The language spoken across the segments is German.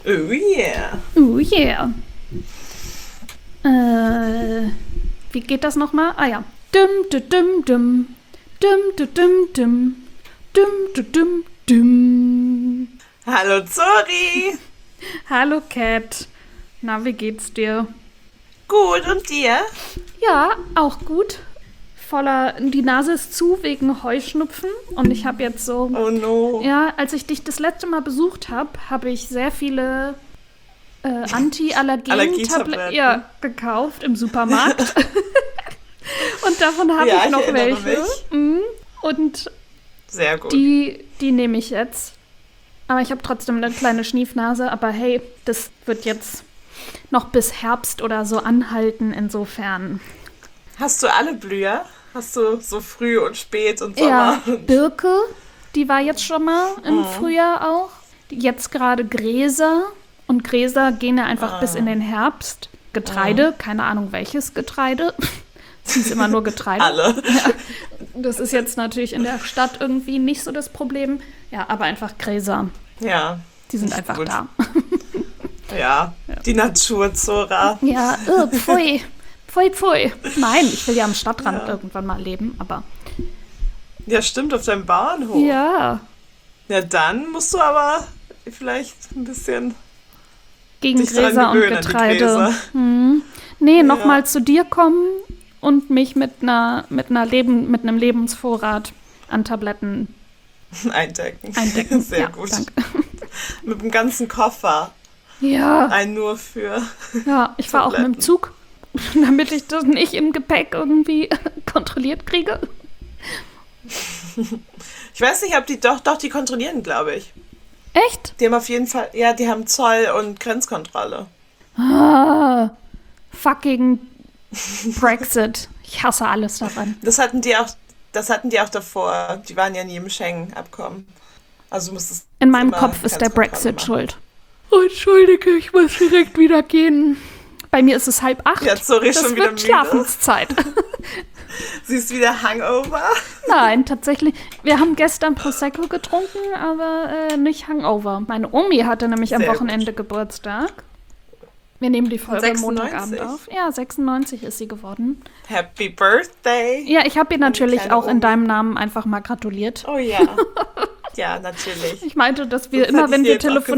Oh yeah. Oh yeah. Wie geht das nochmal? Ah ja. Dum, dum, dum, dum. Dum, dum, dum, dum. Dum, dum, dum, dum. Hallo Zori. Hallo Cat. Na, wie geht's dir? Gut, und dir? Ja, auch gut. Die Nase ist zu wegen Heuschnupfen und ich habe jetzt so... Oh no. Ja, als ich dich das letzte Mal besucht habe, habe ich sehr viele Anti-Allergen-Tabletten gekauft im Supermarkt. Und davon habe ich noch welche. Und sehr gut. Die nehme ich jetzt. Aber ich habe trotzdem eine kleine Schniefnase. Aber hey, das wird jetzt noch bis Herbst oder so anhalten. Insofern. Hast du alle Blüher? Hast du so früh und spät und Sommer? Ja, Birke, die war jetzt schon mal im Frühjahr auch. Jetzt gerade Gräser. Und Gräser gehen ja einfach bis in den Herbst. Getreide, keine Ahnung welches Getreide. Es ist immer nur Getreide. Alle. Ja, das ist jetzt natürlich in der Stadt irgendwie nicht so das Problem. Ja, aber einfach Gräser. Ja. Die sind einfach gut. da. Ja, die Natur, Zora. Ja, pfui. Pfui. Nein, ich will ja am Stadtrand irgendwann mal leben, aber... Ja, stimmt, auf deinem Bauernhof. Ja. Ja, dann musst du aber vielleicht ein bisschen... Gegen Gräser und Getreide. Nee, nochmal zu dir kommen und mich mit einem Lebensvorrat an Tabletten eindecken. Sehr gut. Danke. Mit dem ganzen Koffer. Ja. Ein nur für Ja, ich war auch mit dem Zug, damit ich das nicht im Gepäck irgendwie kontrolliert kriege. Ich weiß nicht, ob die die kontrollieren, glaube ich. Echt? Die haben auf jeden Fall, ja, die haben Zoll und Grenzkontrolle. Fucking Brexit. Ich hasse alles daran. Das hatten die auch davor. Die waren ja nie im Schengen-Abkommen. Also du musstest in meinem Kopf ist der Brexit schuld. Oh, entschuldige, ich muss direkt wieder gehen. Bei mir ist es 7:30. Ja, sorry, das schon wieder wird Schlafenszeit. Sie ist wieder Hangover? Nein, tatsächlich. Wir haben gestern Prosecco getrunken, aber nicht Hangover. Meine Omi hatte nämlich am Wochenende Geburtstag. Wir nehmen die Folge Montagabend auf. Ja, 96 ist sie geworden. Happy Birthday! Ja, ich habe ihr natürlich auch in deinem Namen einfach mal gratuliert. Oh ja. Ja, natürlich. Ich meinte, dass wir immer, wenn wir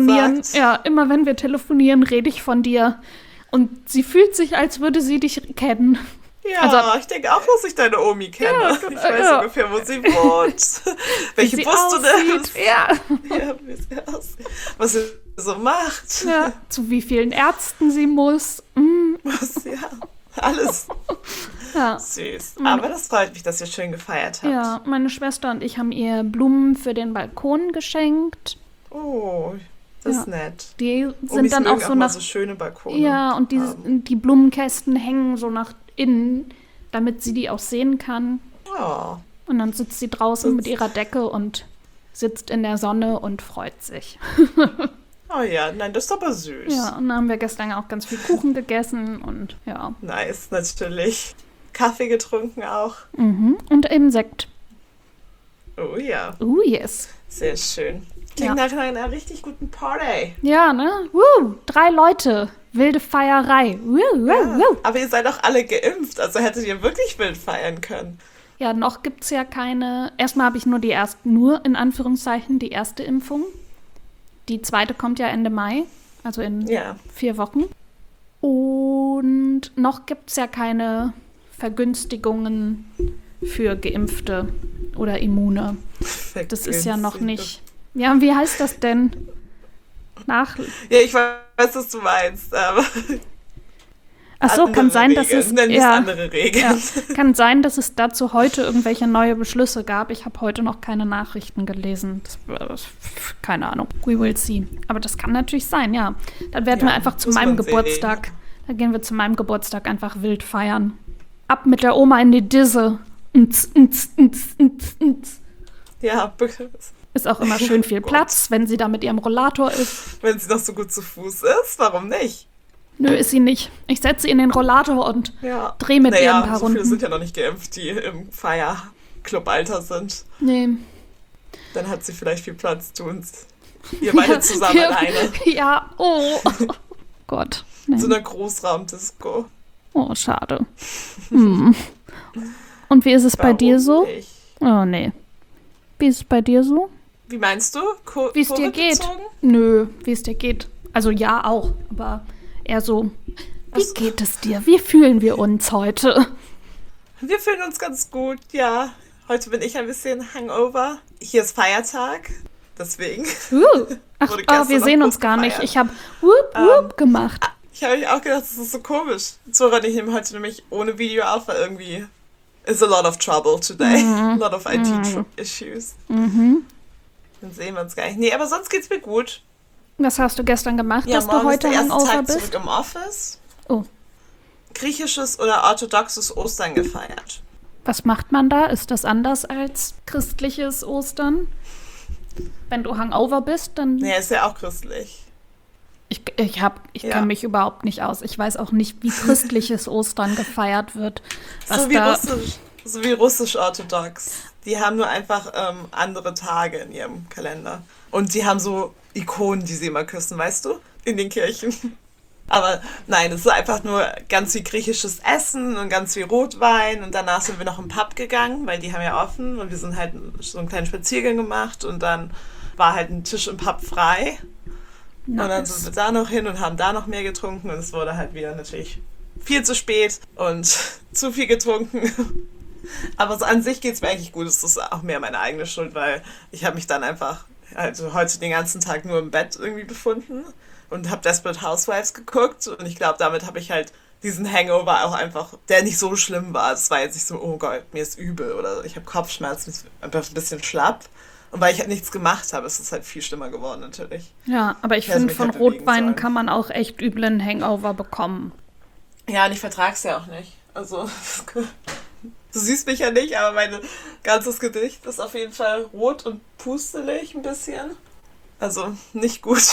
telefonieren, rede ich von dir. Und sie fühlt sich, als würde sie dich kennen. Ja, also, ich denke auch, dass ich deine Omi kenne. Ja, ich weiß ungefähr, wo sie wohnt. Welche Bus du nimmst. Ja, wie sie aussieht. Was sie so macht. Ja, zu wie vielen Ärzten sie muss. Was, ja, alles. Ja. Süß. Aber das freut mich, dass ihr schön gefeiert habt. Ja, meine Schwester und ich haben ihr Blumen für den Balkon geschenkt. Oh, das ist nett. Die sind dann auch so nach... so schöne Balkone. Ja, und die Blumenkästen hängen so nach innen, damit sie die auch sehen kann. Oh. Und dann sitzt sie draußen mit ihrer Decke und sitzt in der Sonne und freut sich. Oh ja, nein, das ist aber süß. Ja, und dann haben wir gestern auch ganz viel Kuchen gegessen und ja. Nice, natürlich. Kaffee getrunken auch. Und eben Sekt. Oh ja. Oh yes. Sehr schön. Klingt nach einer richtig guten Party. Ja, ne? 3 Leute. Wilde Feierei. Aber ihr seid auch alle geimpft, also hättet ihr wirklich wild feiern können. Ja, noch gibt's ja keine... Erstmal habe ich nur in Anführungszeichen die erste Impfung. Die zweite kommt ja Ende Mai, also in 4 Wochen. Und noch gibt's ja keine Vergünstigungen für Geimpfte oder Immune. Das ist ja noch nicht... Ja, wie heißt das denn? Ja, ich weiß, was du meinst, aber... Ach so, kann sein, dass es... andere Regeln. Ja, kann sein, dass es dazu heute irgendwelche neue Beschlüsse gab. Ich habe heute noch keine Nachrichten gelesen. Keine Ahnung. We will see. Aber das kann natürlich sein, ja. Dann werden wir einfach zu meinem Geburtstag... Dann gehen wir zu meinem Geburtstag einfach wild feiern. Ab mit der Oma in die Disse. Ja, ist auch immer schön viel Platz, wenn sie da mit ihrem Rollator ist. Wenn sie noch so gut zu Fuß ist, warum nicht? Nö, ist sie nicht. Ich setze sie in den Rollator und drehe mit ihr ein paar Runden. So viele sind ja noch nicht geimpft, die im Feierclub-Alter sind. Nee. Dann hat sie vielleicht viel Platz, tun's. Ihr beide zusammen alleine. Ja, oh Gott. Nee. So eine Großraumdisco. Oh, schade. Und wie ist es bei dir so? Nicht? Oh, nee. Wie ist es bei dir so? Wie meinst du? Wie es dir geht? Nö, wie es dir geht. Also ja, auch. Aber eher so, wie geht es dir? Wie fühlen wir uns heute? Wir fühlen uns ganz gut, ja. Heute bin ich ein bisschen hangover. Hier ist Feiertag, deswegen. Ach, wir sehen uns gar nicht. Ich habe Whoop gemacht. Ich habe mich auch gedacht, das ist so komisch. Zora und ich nehmen heute nämlich ohne Video auf, weil irgendwie is a lot of trouble today. A lot of IT-Issues. Dann sehen wir uns gar nicht. Nee, aber sonst geht's mir gut. Was hast du gestern gemacht, ja, dass du heute hangover bist? Zurück im Office. Oh. Griechisches oder orthodoxes Ostern gefeiert. Was macht man da? Ist das anders als christliches Ostern? Wenn du hangover bist, dann... Nee, ist ja auch christlich. Ich kenne mich überhaupt nicht aus. Ich weiß auch nicht, wie christliches Ostern gefeiert wird. So wie russisch-orthodox. Die haben nur einfach andere Tage in ihrem Kalender. Und die haben so Ikonen, die sie immer küssen, weißt du? In den Kirchen. Aber nein, es ist einfach nur ganz viel griechisches Essen und ganz viel Rotwein. Und danach sind wir noch im Pub gegangen, weil die haben ja offen. Und wir sind halt so einen kleinen Spaziergang gemacht. Und dann war halt ein Tisch im Pub frei. Nice. Und dann sind wir da noch hin und haben da noch mehr getrunken. Und es wurde halt wieder natürlich viel zu spät und zu viel getrunken. Aber so an sich geht es mir eigentlich gut. Es ist auch mehr meine eigene Schuld, weil ich habe mich dann einfach heute den ganzen Tag nur im Bett irgendwie befunden und habe Desperate Housewives geguckt. Und ich glaube, damit habe ich halt diesen Hangover auch einfach, der nicht so schlimm war. Es war jetzt nicht so, oh Gott, mir ist übel oder ich habe Kopfschmerzen, ich bin einfach ein bisschen schlapp. Und weil ich halt nichts gemacht habe, ist es halt viel schlimmer geworden natürlich. Ja, aber ich finde, von Rotwein kann man auch echt üblen Hangover bekommen. Ja, und ich vertrage es ja auch nicht. Also, du siehst mich ja nicht, aber mein ganzes Gesicht ist auf jeden Fall rot und pustelig ein bisschen. Also, nicht gut.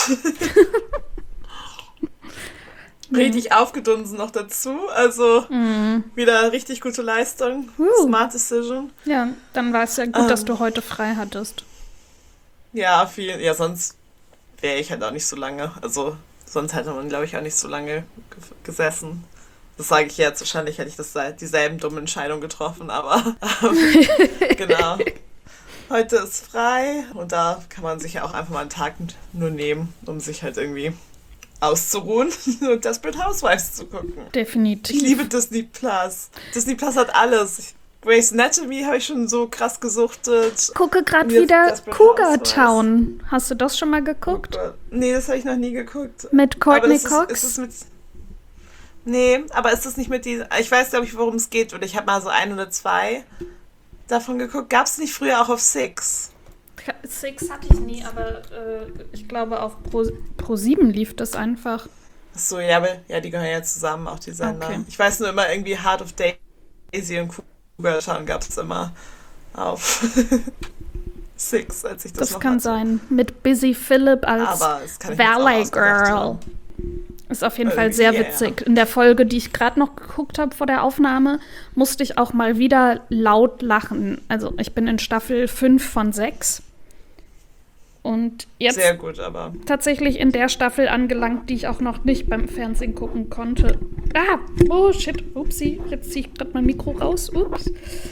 Richtig aufgedunsen noch dazu. Also, wieder richtig gute Leistung. Smart Decision. Ja, dann war es ja gut, dass du heute frei hattest. Ja, sonst wäre ich halt auch nicht so lange. Also, sonst hätte man, glaube ich, auch nicht so lange gesessen. Das sage ich jetzt. Wahrscheinlich hätte ich dieselben dummen Entscheidungen getroffen, aber genau. Heute ist frei und da kann man sich ja auch einfach mal einen Tag nur nehmen, um sich halt irgendwie auszuruhen und Desperate Housewives zu gucken. Definitiv. Ich liebe Disney Plus. Disney Plus hat alles. Grey's Anatomy habe ich schon so krass gesuchtet. Gucke gerade wieder Cougar Town. Hast du das schon mal geguckt? Nee, das habe ich noch nie geguckt. Mit Courtney Cox? Ist es mit... Nee, aber ist das nicht mit diesen... Ich weiß, glaube ich, worum es geht. Und ich habe mal so 1 oder 2 davon geguckt. Gab es nicht früher auch auf Six? Six hatte ich nie, aber ich glaube auf Pro7 lief das einfach. Achso, ja, aber die gehören ja zusammen, auch die Sender. Okay. Ich weiß nur immer irgendwie Heart of Daisy und Cougar Town gab es immer auf Six, als ich das noch kann hatte. Sein, mit Busy Phillip als Valley Girl. Ist auf jeden Fall sehr witzig. In der Folge, die ich gerade noch geguckt habe vor der Aufnahme, musste ich auch mal wieder laut lachen. Also ich bin in Staffel 5 von 6. Und jetzt sehr gut, aber tatsächlich in der Staffel angelangt, die ich auch noch nicht beim Fernsehen gucken konnte. Oh shit, upsie, jetzt ziehe ich gerade mein Mikro raus. Ups.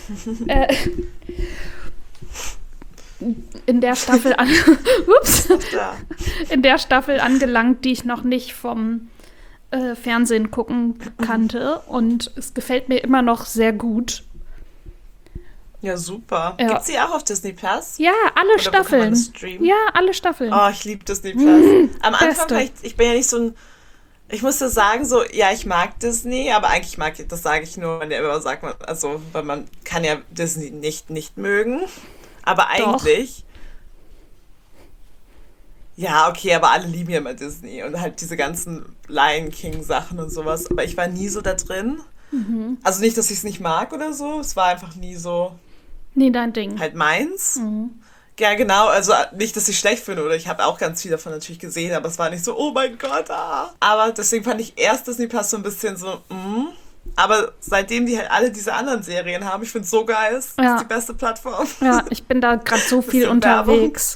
In der Staffel in der Staffel angelangt, die ich noch nicht vom Fernsehen gucken kannte. Und es gefällt mir immer noch sehr gut. Ja, super. Ja. Gibt's die auch auf Disney Plus? Ja, alle Staffeln. Ja, alle Staffeln. Oh, ich liebe Disney Plus. Am Anfang, ich bin ja nicht so ein... Ich muss ja sagen, so, ja, ich mag Disney, aber eigentlich das sage ich nur, wenn der immer sagt, also, weil man kann ja Disney nicht mögen. Aber eigentlich... Doch. Ja, okay, aber alle lieben ja immer Disney und halt diese ganzen Lion King Sachen und sowas. Aber ich war nie so da drin. Also nicht, dass ich es nicht mag oder so. Es war einfach nie so... Nie dein Ding. Halt meins. Ja, genau. Also nicht, dass ich schlecht finde oder ich habe auch ganz viel davon natürlich gesehen, aber es war nicht so, oh mein Gott, Aber deswegen fand ich erst Disney Plus so ein bisschen so, Aber seitdem die halt alle diese anderen Serien haben, ich finde es so geil. Das ist die beste Plattform. Ja, ich bin da gerade so viel unterwegs.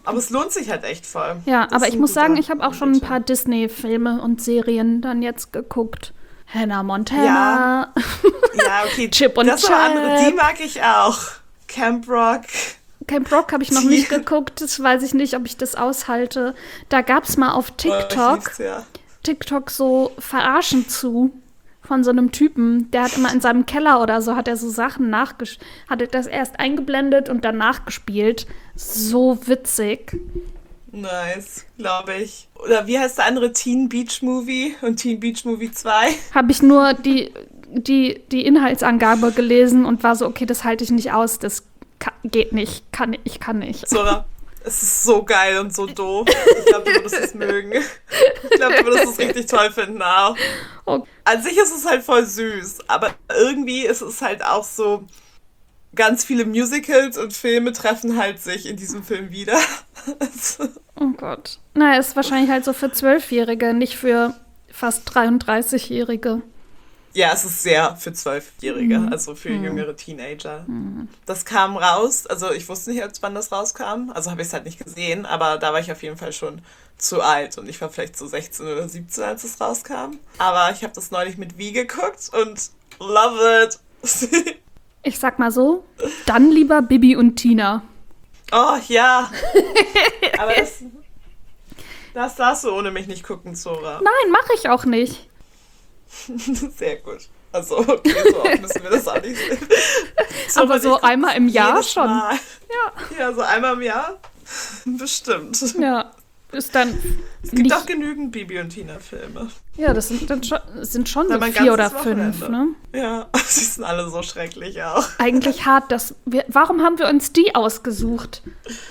Aber es lohnt sich halt echt voll. Ja, aber ich muss sagen, ich habe auch schon ein paar Disney-Filme und Serien dann jetzt geguckt. Hannah Montana. Ja, okay. Chip und das Chap. Andere, die mag ich auch. Camp Rock. Camp Rock habe ich noch nicht geguckt. Das weiß ich nicht, ob ich das aushalte. Da gab es mal auf TikTok so Verarschen zu von so einem Typen. Der hat immer in seinem Keller oder so, hat er so Sachen hat er das erst eingeblendet und dann nachgespielt. So witzig. Nice, glaube ich. Oder wie heißt der andere? Teen Beach Movie und Teen Beach Movie 2? Habe ich nur die Inhaltsangabe gelesen und war so, okay, das halte ich nicht aus, das geht nicht, ich kann nicht. Sora, es ist so geil und so doof. Ich glaube, du würdest es mögen. Ich glaube, du würdest es richtig toll finden auch. Okay. An sich ist es halt voll süß, aber irgendwie ist es halt auch so, ganz viele Musicals und Filme treffen halt sich in diesem Film wieder. Oh Gott. Na, ist wahrscheinlich halt so für 12-Jährige, nicht für fast 33-Jährige. Ja, es ist sehr für 12-Jährige, also für jüngere Teenager. Das kam raus, also ich wusste nicht, wann das rauskam, also habe ich es halt nicht gesehen, aber da war ich auf jeden Fall schon zu alt und ich war vielleicht so 16 oder 17, als es rauskam. Aber ich habe das neulich mit Wie geguckt und love it. Ich sag mal so, dann lieber Bibi und Tina. Oh, ja. Aber das darfst du ohne mich nicht gucken, Zora. Nein, mache ich auch nicht. Sehr gut. Also, okay, so oft müssen wir das auch nicht sehen. So, aber so einmal im Jahr schon. Mal. Ja, so einmal im Jahr. Bestimmt. Ja, ist dann. Es gibt auch genügend Bibi und Tina-Filme. Ja, das sind schon so 4 oder 5, ne? Ja, sie sind alle so schrecklich auch. Eigentlich hart, warum haben wir uns die ausgesucht?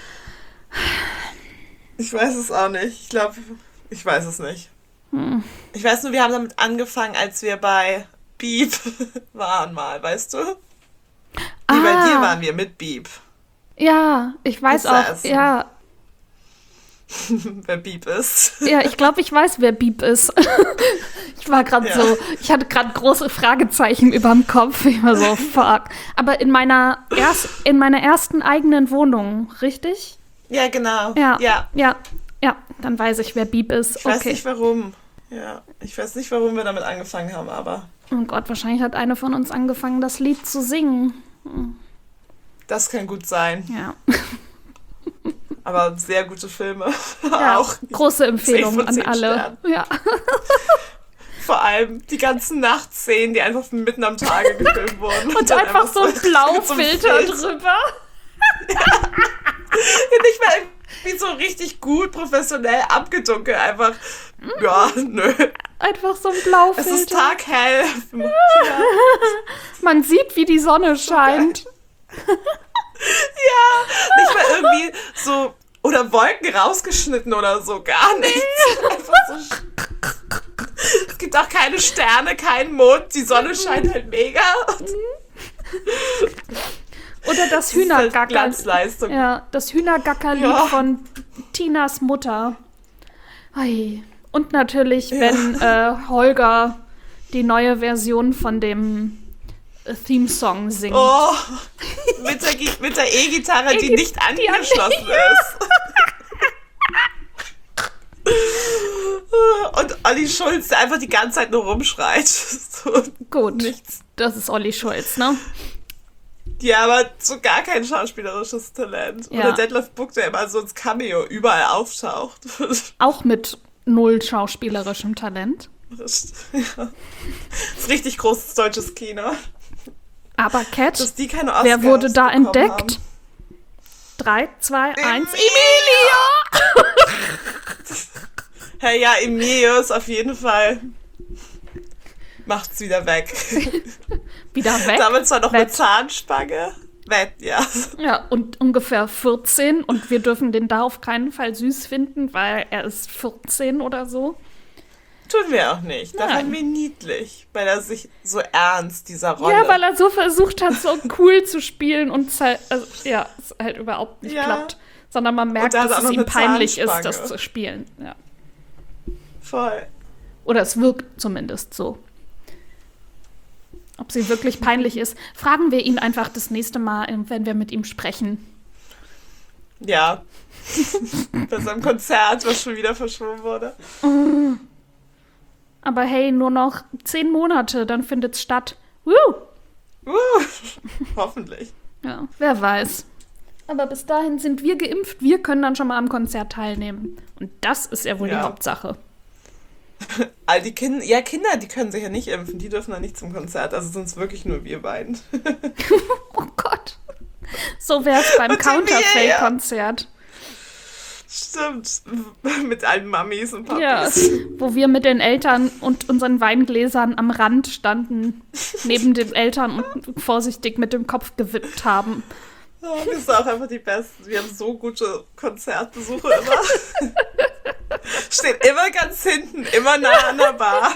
Ich weiß es auch nicht. Ich weiß es nicht. Ich weiß nur, wir haben damit angefangen, als wir bei Beep waren mal, weißt du? Bei dir waren wir mit Beep. Ja, ich weiß auch, ja. Wer Beep ist. Ja, ich glaube, ich weiß, wer Beep ist. Ich war gerade so, ich hatte gerade große Fragezeichen überm Kopf. Ich war so, fuck. Aber in meiner ersten eigenen Wohnung, richtig? Ja, genau. Ja, dann weiß ich, wer Beep ist. Ich weiß nicht, warum. Ja, ich weiß nicht, warum wir damit angefangen haben, aber... Oh Gott, wahrscheinlich hat eine von uns angefangen, das Lied zu singen. Das kann gut sein. Ja. Aber sehr gute Filme. Ja, auch. Große Empfehlung an alle. Ja. Vor allem die ganzen Nachtszenen, die einfach mitten am Tage gefilmt wurden. Und einfach so ein Blaufilter drüber. Ja. Nicht mal irgendwie so richtig gut professionell abgedunkelt. Einfach, ja, nö. Einfach so ein Blaufilter. Es ist taghell. Ja. Man sieht, wie die Sonne scheint. Ja, nicht mal irgendwie so, oder Wolken rausgeschnitten oder so, gar nichts. Einfach so. Es gibt auch keine Sterne, keinen Mond, die Sonne scheint halt mega. Oder das Hühnergacker. Halt Glanzleistung. Ja, das Hühnergackerlied von Tinas Mutter. Ei. Und natürlich, wenn Holger die neue Version von dem Theme-Song singt. Oh, mit der E-Gitarre, die nicht angeschlossen ist. Und Olli Schulz, der einfach die ganze Zeit nur rumschreit. So, gut, nichts. Das ist Olli Schulz, ne? Ja, aber so gar kein schauspielerisches Talent. Ja. Oder Detlef Buck, der immer so ins Cameo überall auftaucht. Auch mit 0 schauspielerischem Talent. Ja. Das ist richtig großes deutsches Kino. Aber Cat, dass die keine Oscars wer wurde da entdeckt? Haben. 3, 2, 1, Emilio! Hey, ja, Emilio ist auf jeden Fall... Macht's wieder weg. Wieder weg? Damit zwar noch mit Zahnspange. Ja. Ja, und ungefähr 14. Und wir dürfen den da auf keinen Fall süß finden, weil er ist 14 oder so. Tun wir auch nicht. Da fanden wir niedlich, weil er sich so ernst dieser Rolle... Ja, weil er so versucht hat, so cool zu spielen und es halt überhaupt nicht klappt. Sondern man merkt, dass es ihm peinlich ist, das zu spielen. Ja. Voll. Oder es wirkt zumindest so. Ob sie wirklich peinlich ist, fragen wir ihn einfach das nächste Mal, wenn wir mit ihm sprechen. Ja. Bei seinem Konzert, was schon wieder verschoben wurde. Aber hey, nur noch 10 Monate, dann findet's statt. Woo! Hoffentlich. Ja, wer weiß. Aber bis dahin sind wir geimpft, wir können dann schon mal am Konzert teilnehmen. Und das ist ja wohl die Hauptsache. All die Kinder, die können sich ja nicht impfen, die dürfen dann nicht zum Konzert, also sind es wirklich nur wir beiden. Oh Gott. So wäre es beim Counterfeit-Konzert. Stimmt, mit allen Mamis und Papis. Ja, wo wir mit den Eltern und unseren Weingläsern am Rand standen, neben den Eltern und vorsichtig mit dem Kopf gewippt haben. Oh, das ist auch einfach die Besten. Wir haben so gute Konzertbesuche immer. Stehen immer ganz hinten, immer nah an der Bar.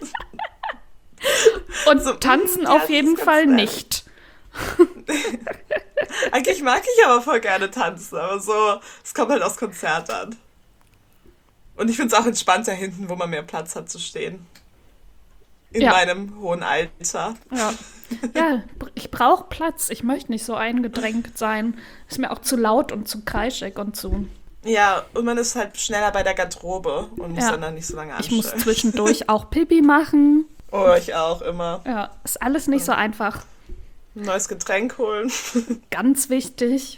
Und so, tanzen auf jeden Fall nicht. Eigentlich mag ich aber voll gerne tanzen, aber so, es kommt halt aufs Konzert an. Und ich finde es auch entspannter hinten, wo man mehr Platz hat zu stehen. In meinem hohen Alter. Ja, ich brauche Platz. Ich möchte nicht so eingedrängt sein. Ist mir auch zu laut und zu kreischig und zu... Ja, und man ist halt schneller bei der Garderobe und muss dann nicht so lange anstellen. Ich muss zwischendurch auch Pipi machen. Oh, ich auch immer. Ja, ist alles nicht so einfach. Ein neues Getränk holen. Ganz wichtig.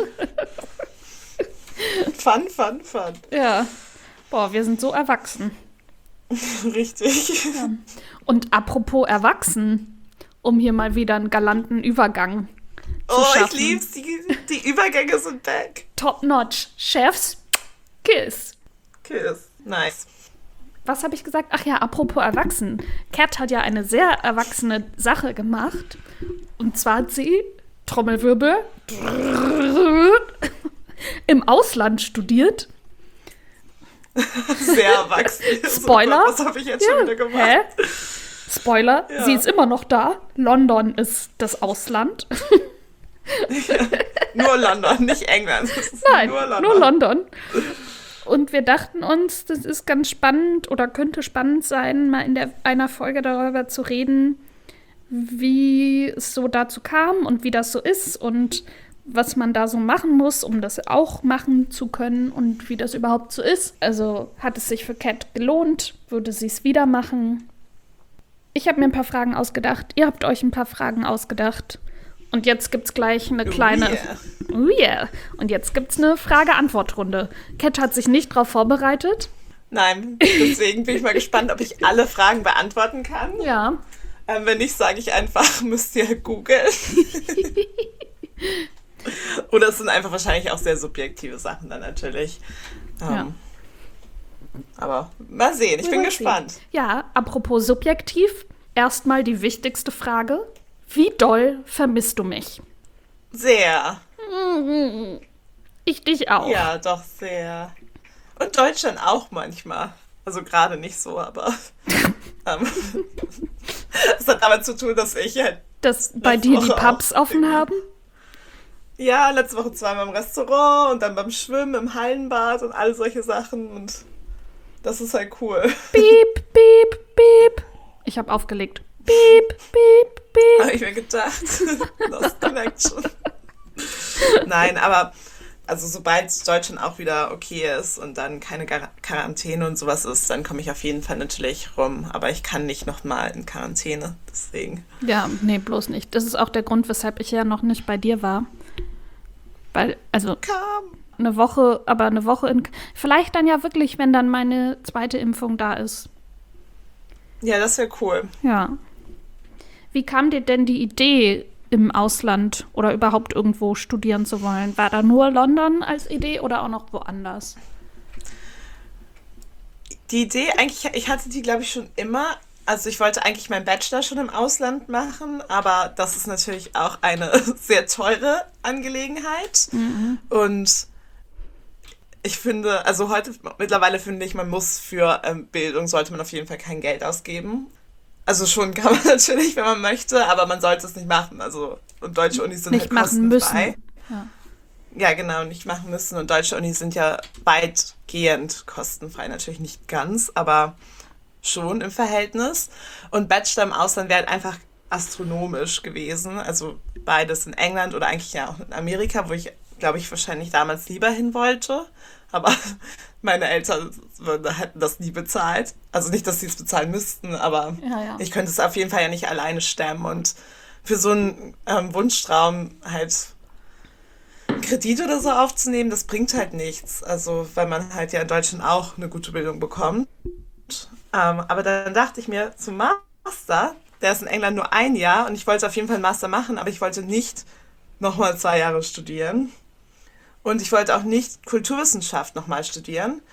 Fun. Ja. Boah, wir sind so erwachsen. Richtig. Ja. Und apropos erwachsen, um hier mal wieder einen galanten Übergang zu schaffen. Ich lieb's. Die Übergänge sind back. Top notch. Chef's Kiss. Nice. Was habe ich gesagt? Ach ja, apropos erwachsen. Kat hat ja eine sehr erwachsene Sache gemacht. Und zwar hat sie, Trommelwirbel, im Ausland studiert. Sehr erwachsen. Spoiler. Was habe ich jetzt schon wieder gemacht? Hä? Spoiler, sie ist immer noch da. London ist das Ausland. Nur London, nicht England. Nein, nur London. Und wir dachten uns, das ist ganz spannend oder könnte spannend sein, mal in einer Folge darüber zu reden, wie es so dazu kam und wie das so ist und was man da so machen muss, um das auch machen zu können und wie das überhaupt so ist. Also hat es sich für Kat gelohnt? Würde sie es wieder machen? Ich habe mir ein paar Fragen ausgedacht. Ihr habt euch ein paar Fragen ausgedacht. Und jetzt gibt's gleich eine kleine... Oh yeah. Und jetzt gibt's eine Frage-Antwort-Runde. Kat hat sich nicht drauf vorbereitet. Nein, deswegen bin ich mal gespannt, ob ich alle Fragen beantworten kann. Ja. Wenn nicht, sage ich einfach, müsst ihr googeln. Oder es sind einfach wahrscheinlich auch sehr subjektive Sachen dann natürlich. Aber mal sehen, ich bin gespannt. Ja, apropos subjektiv, erstmal die wichtigste Frage. Wie doll vermisst du mich? Sehr. Ich dich auch. Ja, doch sehr. Und Deutschland auch manchmal. Also gerade nicht so, aber das hat damit zu tun, dass ich halt... Dass bei dir die Pubs offen haben? Ja, letzte Woche zweimal im Restaurant und dann beim Schwimmen im Hallenbad und all solche Sachen und das ist halt cool. Piep, piep, piep. Ich habe aufgelegt. Piep, piep, piep. Habe ich mir gedacht. Lost Connection. Nein, aber also sobald Deutschland auch wieder okay ist und dann keine Quarantäne und sowas ist, dann komme ich auf jeden Fall natürlich rum. Aber ich kann nicht nochmal in Quarantäne, deswegen. Ja, nee, bloß nicht. Das ist auch der Grund, weshalb ich ja noch nicht bei dir war. Weil, also eine Woche in... Vielleicht dann ja wirklich, wenn dann meine zweite Impfung da ist. Ja, das wäre cool. Ja. Wie kam dir denn die Idee, im Ausland oder überhaupt irgendwo studieren zu wollen? War da nur London als Idee oder auch noch woanders? Die Idee, eigentlich, ich hatte die, glaube ich, schon immer. Also ich wollte eigentlich meinen Bachelor schon im Ausland machen, aber das ist natürlich auch eine sehr teure Angelegenheit. Mhm. Und ich finde, also mittlerweile finde ich, man muss für Bildung, sollte man auf jeden Fall kein Geld ausgeben. Also schon kann man natürlich, wenn man möchte, aber man sollte es nicht machen. Also und deutsche Unis sind nicht halt kostenfrei. Nicht machen müssen. Ja, genau, nicht machen müssen. Und deutsche Unis sind ja weitgehend kostenfrei. Natürlich nicht ganz, aber schon im Verhältnis. Und Bachelor im Ausland wäre halt einfach astronomisch gewesen. Also beides in England oder eigentlich ja auch in Amerika, wo ich glaube ich, wahrscheinlich damals lieber hin wollte. Aber meine Eltern hätten das nie bezahlt. Also nicht, dass sie es bezahlen müssten, aber ich könnte es auf jeden Fall ja nicht alleine stemmen. Und für so einen Wunschtraum halt Kredit oder so aufzunehmen, das bringt halt nichts. Also weil man halt ja in Deutschland auch eine gute Bildung bekommt. Aber dann dachte ich mir, zum Master, der ist in England nur 1 Jahr und ich wollte auf jeden Fall einen Master machen, aber ich wollte nicht nochmal 2 Jahre studieren. Und ich wollte auch nicht Kulturwissenschaft nochmal studieren.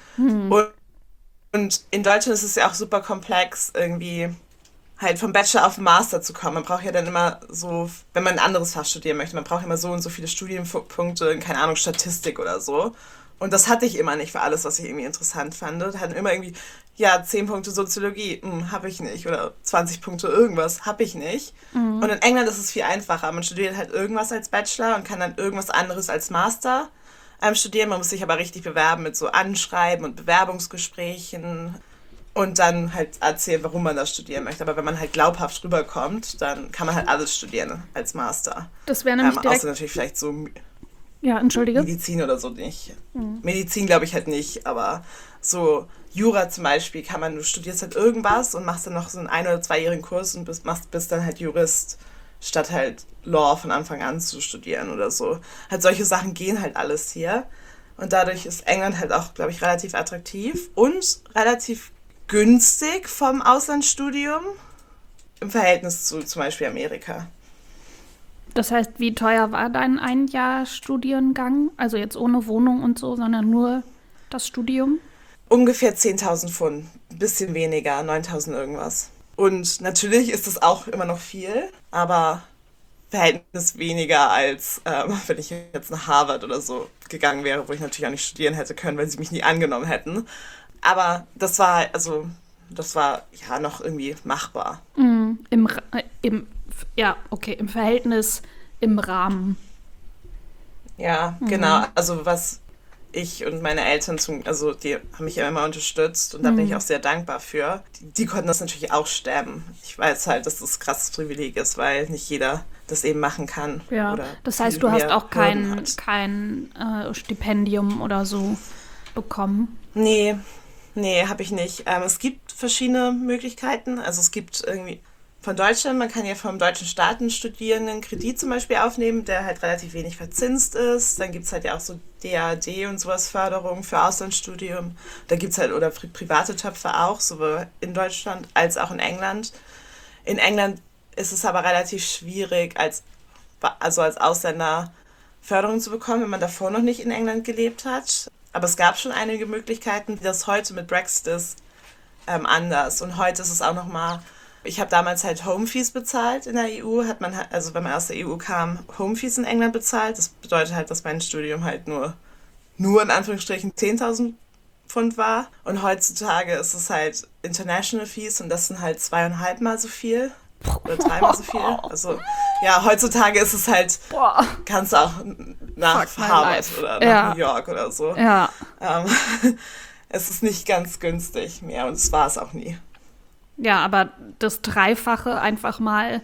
Und in Deutschland ist es ja auch super komplex, irgendwie halt vom Bachelor auf den Master zu kommen. Man braucht ja dann immer so, wenn man ein anderes Fach studieren möchte, man braucht immer so und so viele Studienpunkte in, keine Ahnung, Statistik oder so. Und das hatte ich immer nicht für alles, was ich irgendwie interessant fand. Da hatten immer irgendwie, 10 Punkte Soziologie, habe ich nicht. Oder 20 Punkte irgendwas, habe ich nicht. Und in England ist es viel einfacher. Man studiert halt irgendwas als Bachelor und kann dann irgendwas anderes als Master studieren. Man muss sich aber richtig bewerben mit so Anschreiben und Bewerbungsgesprächen und dann halt erzählen, warum man das studieren möchte. Aber wenn man halt glaubhaft rüberkommt, dann kann man halt alles studieren als Master. Das wäre nämlich direkt... Außer natürlich vielleicht so... Ja, entschuldige. Medizin oder so nicht. Medizin glaube ich halt nicht, aber so Jura zum Beispiel kann man, du studierst halt irgendwas und machst dann noch so einen 1- oder 2-jährigen Kurs und bist dann halt Jurist, statt halt Law von Anfang an zu studieren oder so. Halt solche Sachen gehen halt alles hier. Und dadurch ist England halt auch, glaube ich, relativ attraktiv und relativ günstig vom Auslandsstudium im Verhältnis zu zum Beispiel Amerika. Das heißt, wie teuer war dein 1 Jahr Studiengang? Also jetzt ohne Wohnung und so, sondern nur das Studium? Ungefähr 10.000 Pfund, ein bisschen weniger, 9.000 irgendwas. Und natürlich ist es auch immer noch viel, aber Verhältnis weniger als wenn ich jetzt nach Harvard oder so gegangen wäre, wo ich natürlich auch nicht studieren hätte können, weil sie mich nie angenommen hätten. Aber das war ja noch irgendwie machbar. Im Verhältnis, im Rahmen. Ja, genau. Also was ich und meine Eltern, die haben mich ja immer unterstützt und da bin ich auch sehr dankbar für. Die konnten das natürlich auch stemmen. Ich weiß halt, dass das ein krasses Privileg ist, weil nicht jeder das eben machen kann. Ja, das heißt, du hast auch kein Stipendium oder so bekommen? Nee, habe ich nicht. Es gibt verschiedene Möglichkeiten. Also es gibt irgendwie von Deutschland, man kann ja vom deutschen Staat einen Studierendenkredit zum Beispiel aufnehmen, der halt relativ wenig verzinst ist. Dann gibt es halt ja auch so DAAD und sowas, Förderung für Auslandsstudium. Da gibt es halt, oder private Töpfe auch, sowohl in Deutschland als auch in England. In England ist es aber relativ schwierig, als Ausländer Förderung zu bekommen, wenn man davor noch nicht in England gelebt hat. Aber es gab schon einige Möglichkeiten. Das heute mit Brexit ist anders. Und heute ist es auch nochmal... Ich habe damals halt Homefees bezahlt in der EU, wenn man aus der EU kam, Homefees in England bezahlt. Das bedeutet halt, dass mein Studium halt nur in Anführungsstrichen 10.000 Pfund war. Und heutzutage ist es halt International Fees und das sind halt 2,5 Mal so viel oder 3 Mal so viel. Also ja, heutzutage ist es halt, kannst du auch nach Harvard oder nach New York oder so. Ja. Es ist nicht ganz günstig mehr und es war es auch nie. Ja, aber das Dreifache einfach mal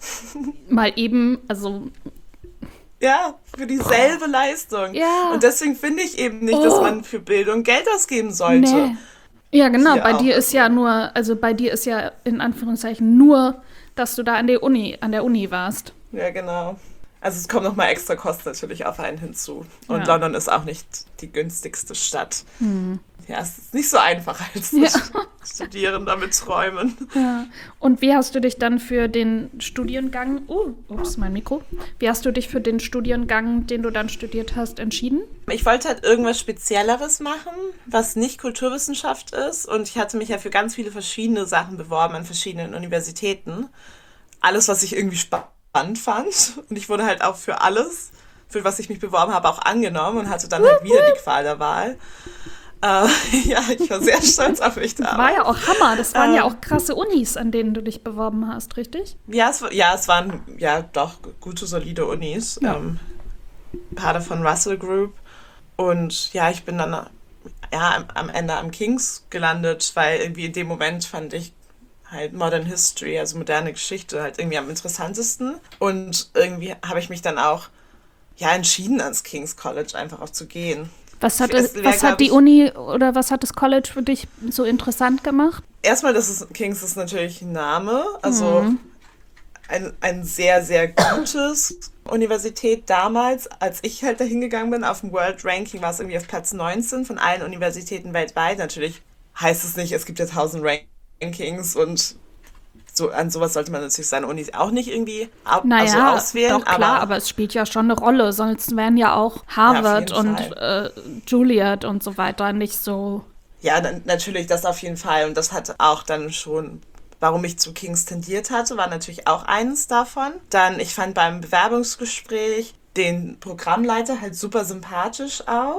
eben, also... Ja, für dieselbe Leistung. Ja. Und deswegen finde ich eben nicht, dass man für Bildung Geld ausgeben sollte. Nee. Ja, genau, Hier bei auch. dir ist ja in Anführungszeichen nur, dass du da an der Uni warst. Ja, genau. Also es kommen nochmal extra Kosten natürlich auf einen hinzu. Und London ist auch nicht die günstigste Stadt. Ja, es ist nicht so einfach als Studierender mit Träumen. Ja. Und wie hast du dich dann für den Studiengang, mein Mikro. Wie hast du dich für den Studiengang, den du dann studiert hast, entschieden? Ich wollte halt irgendwas Spezielleres machen, was nicht Kulturwissenschaft ist. Und ich hatte mich ja für ganz viele verschiedene Sachen beworben an verschiedenen Universitäten. Alles, was ich irgendwie spannend fand. Und ich wurde halt auch für alles, für was ich mich beworben habe, auch angenommen und hatte dann halt wieder die Qual der Wahl. Ja, ich war sehr stolz auf mich da. War ja auch Hammer. Das waren ja auch krasse Unis, an denen du dich beworben hast, richtig? Ja, es waren doch gute, solide Unis. Ja. Ein paar davon Russell Group. Und ja, ich bin dann am Ende am King's gelandet, weil irgendwie in dem Moment fand ich halt Modern History, also moderne Geschichte, halt irgendwie am interessantesten. Und irgendwie habe ich mich dann auch entschieden, ans King's College einfach auch zu gehen. Was hat die Uni oder was hat das College für dich so interessant gemacht? Erstmal, King's ist natürlich ein Name, also ein sehr, sehr gutes Universität damals. Als ich halt da hingegangen bin, auf dem World Ranking war es irgendwie auf Platz 19 von allen Universitäten weltweit. Natürlich heißt es nicht, es gibt ja 1000 Rankings und so, an sowas sollte man natürlich seine Uni auch nicht irgendwie auswählen. Doch, klar, aber es spielt ja schon eine Rolle, sonst wären ja auch Harvard und Juilliard und so weiter nicht so. Ja, natürlich, das auf jeden Fall. Und das hat auch dann schon, warum ich zu King's tendiert hatte, war natürlich auch eines davon. Dann, ich fand beim Bewerbungsgespräch den Programmleiter halt super sympathisch auch.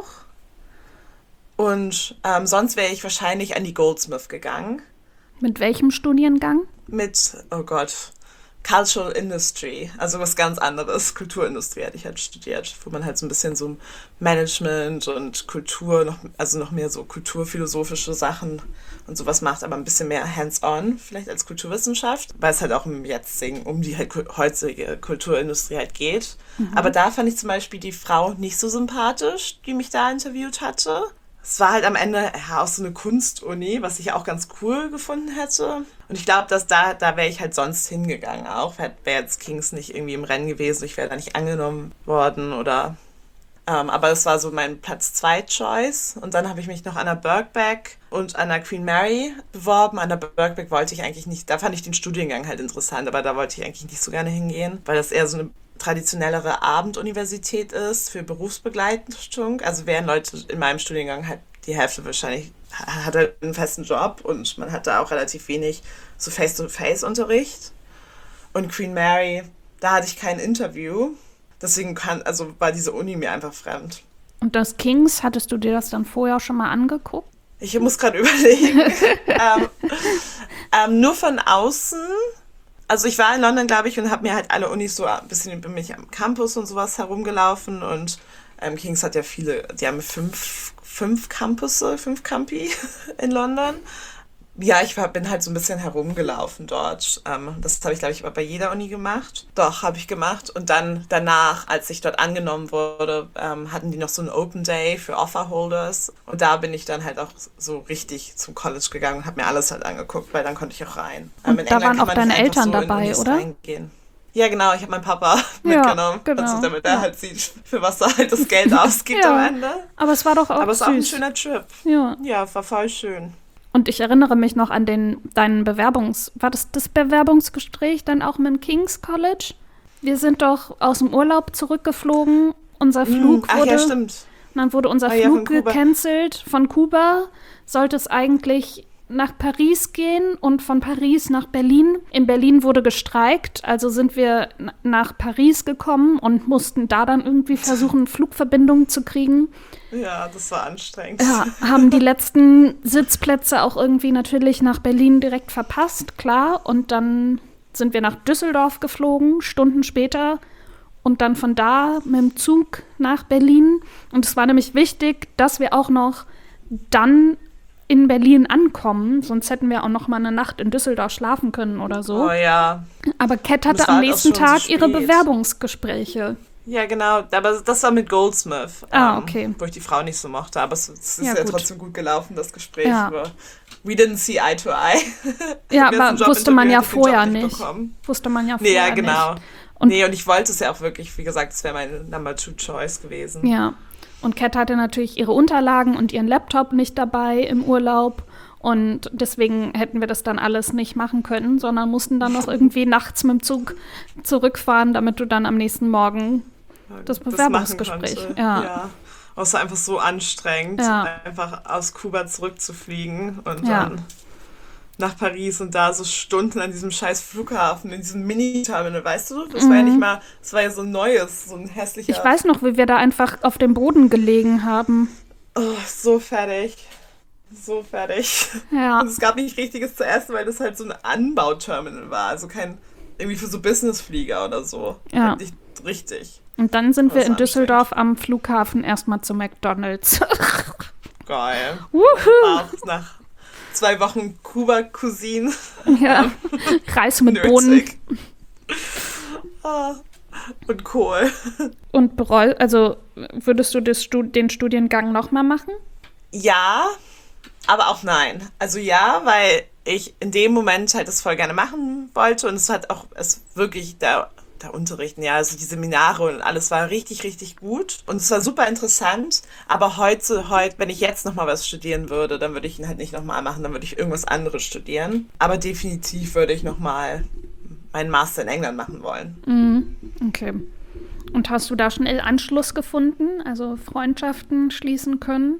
Und sonst wäre ich wahrscheinlich an die Goldsmith gegangen. Mit welchem Studiengang? Mit, oh Gott, Cultural Industry, also was ganz anderes. Kulturindustrie hatte ich halt studiert, wo man halt so ein bisschen so Management und Kultur, noch mehr so kulturphilosophische Sachen und sowas macht, aber ein bisschen mehr hands-on vielleicht als Kulturwissenschaft, weil es halt auch im Jetzigen um die halt heutige Kulturindustrie halt geht. Aber da fand ich zum Beispiel die Frau nicht so sympathisch, die mich da interviewt hatte. Es war halt am Ende auch so eine Kunstuni, was ich auch ganz cool gefunden hätte. Und ich glaube, dass da wäre ich halt sonst hingegangen auch. Wäre jetzt King's nicht irgendwie im Rennen gewesen, ich wäre da nicht angenommen worden oder... aber es war so mein Platz 2 Choice. Und dann habe ich mich noch an der Birkbeck und an der Queen Mary beworben. An der Birkbeck wollte ich eigentlich nicht, da fand ich den Studiengang halt interessant, aber da wollte ich eigentlich nicht so gerne hingehen, weil das eher so eine traditionellere Abenduniversität ist für Berufsbegleitung. Also wären Leute in meinem Studiengang halt die Hälfte wahrscheinlich, hat halt einen festen Job und man hat da auch relativ wenig so Face-to-Face-Unterricht. Und Queen Mary, da hatte ich kein Interview. Deswegen war diese Uni mir einfach fremd. Und das King's, hattest du dir das dann vorher schon mal angeguckt? Ich muss gerade überlegen. Nur von außen. Also ich war in London, glaube ich, und habe mir halt alle Unis so ein bisschen, bin mich am Campus und sowas herumgelaufen und King's hat ja die haben fünf Campi in London. Ja, ich bin halt so ein bisschen herumgelaufen dort. Das habe ich, glaube ich, bei jeder Uni gemacht. Doch, habe ich gemacht. Und dann danach, als ich dort angenommen wurde, hatten die noch so einen Open Day für Offerholders. Und da bin ich dann halt auch so richtig zum College gegangen und habe mir alles halt angeguckt, weil dann konnte ich auch rein. Und da waren auch deine Eltern dabei, oder? Reingehen. Ja, genau. Ich habe meinen Papa mitgenommen, genau. damit er halt sieht, für was er halt das Geld ausgibt am Ende. Aber es war doch auch es war auch ein schöner Trip. Ja, war voll schön. Und ich erinnere mich noch an war das Bewerbungsgespräch dann auch mit dem King's College? Wir sind doch aus dem Urlaub zurückgeflogen. Unser Flug wurde unser Flug gecancelt von Kuba. Sollte es eigentlich nach Paris gehen und von Paris nach Berlin. In Berlin wurde gestreikt, also sind wir nach Paris gekommen und mussten da dann irgendwie versuchen, Flugverbindungen zu kriegen. Ja, das war anstrengend. Ja, haben die letzten Sitzplätze auch irgendwie natürlich nach Berlin direkt verpasst, klar. Und dann sind wir nach Düsseldorf geflogen, Stunden später. Und dann von da mit dem Zug nach Berlin. Und es war nämlich wichtig, dass wir auch noch dann in Berlin ankommen, sonst hätten wir auch noch mal eine Nacht in Düsseldorf schlafen können oder so. Oh ja. Aber Cat hatte am nächsten Tag ihre Bewerbungsgespräche. Ja, genau. Aber das war mit Goldsmith. Okay. Wo ich die Frau nicht so mochte. Aber es ist ja gut. Trotzdem gut gelaufen, das Gespräch. Ja. We didn't see eye to eye. Ja, aber wusste man ja vorher nicht. Wusste man ja vorher nicht. Nee, ja, genau. Und ich wollte es ja auch wirklich, wie gesagt, es wäre meine Number 2 Choice gewesen. Ja. Und Cat hatte natürlich ihre Unterlagen und ihren Laptop nicht dabei im Urlaub. Und deswegen hätten wir das dann alles nicht machen können, sondern mussten dann noch irgendwie nachts mit dem Zug zurückfahren, damit du dann am nächsten Morgen das Bewerbungsgespräch. Ja. Es war einfach so anstrengend, einfach aus Kuba zurückzufliegen und dann nach Paris und da so Stunden an diesem scheiß Flughafen, in diesem Mini-Terminal, weißt du? Das war ja nicht mal, das war ja so ein neues, so ein hässlicher... Ich weiß noch, wie wir da einfach auf dem Boden gelegen haben. Oh, so fertig. So fertig. Ja. Und es gab nicht richtiges zu essen, weil das halt so ein Anbauterminal war, also kein, irgendwie für so Businessflieger oder so. Ja. Halt nicht richtig. Und dann sind wir in Düsseldorf am Flughafen erstmal zu McDonald's. Geil. Wuhu. Auch nach 2 Wochen Kuba-Cuisine. Ja, Reis mit Bohnen. und Kohl. Und würdest du den Studiengang nochmal machen? Ja, aber auch nein. Also ja, weil ich in dem Moment halt das voll gerne machen wollte und es hat auch wirklich der Unterricht, ja, also die Seminare und alles war richtig, richtig gut und es war super interessant, aber heute, wenn ich jetzt nochmal was studieren würde, dann würde ich ihn halt nicht nochmal machen, dann würde ich irgendwas anderes studieren, aber definitiv würde ich nochmal meinen Master in England machen wollen. Okay. Und hast du da schnell Anschluss gefunden, also Freundschaften schließen können?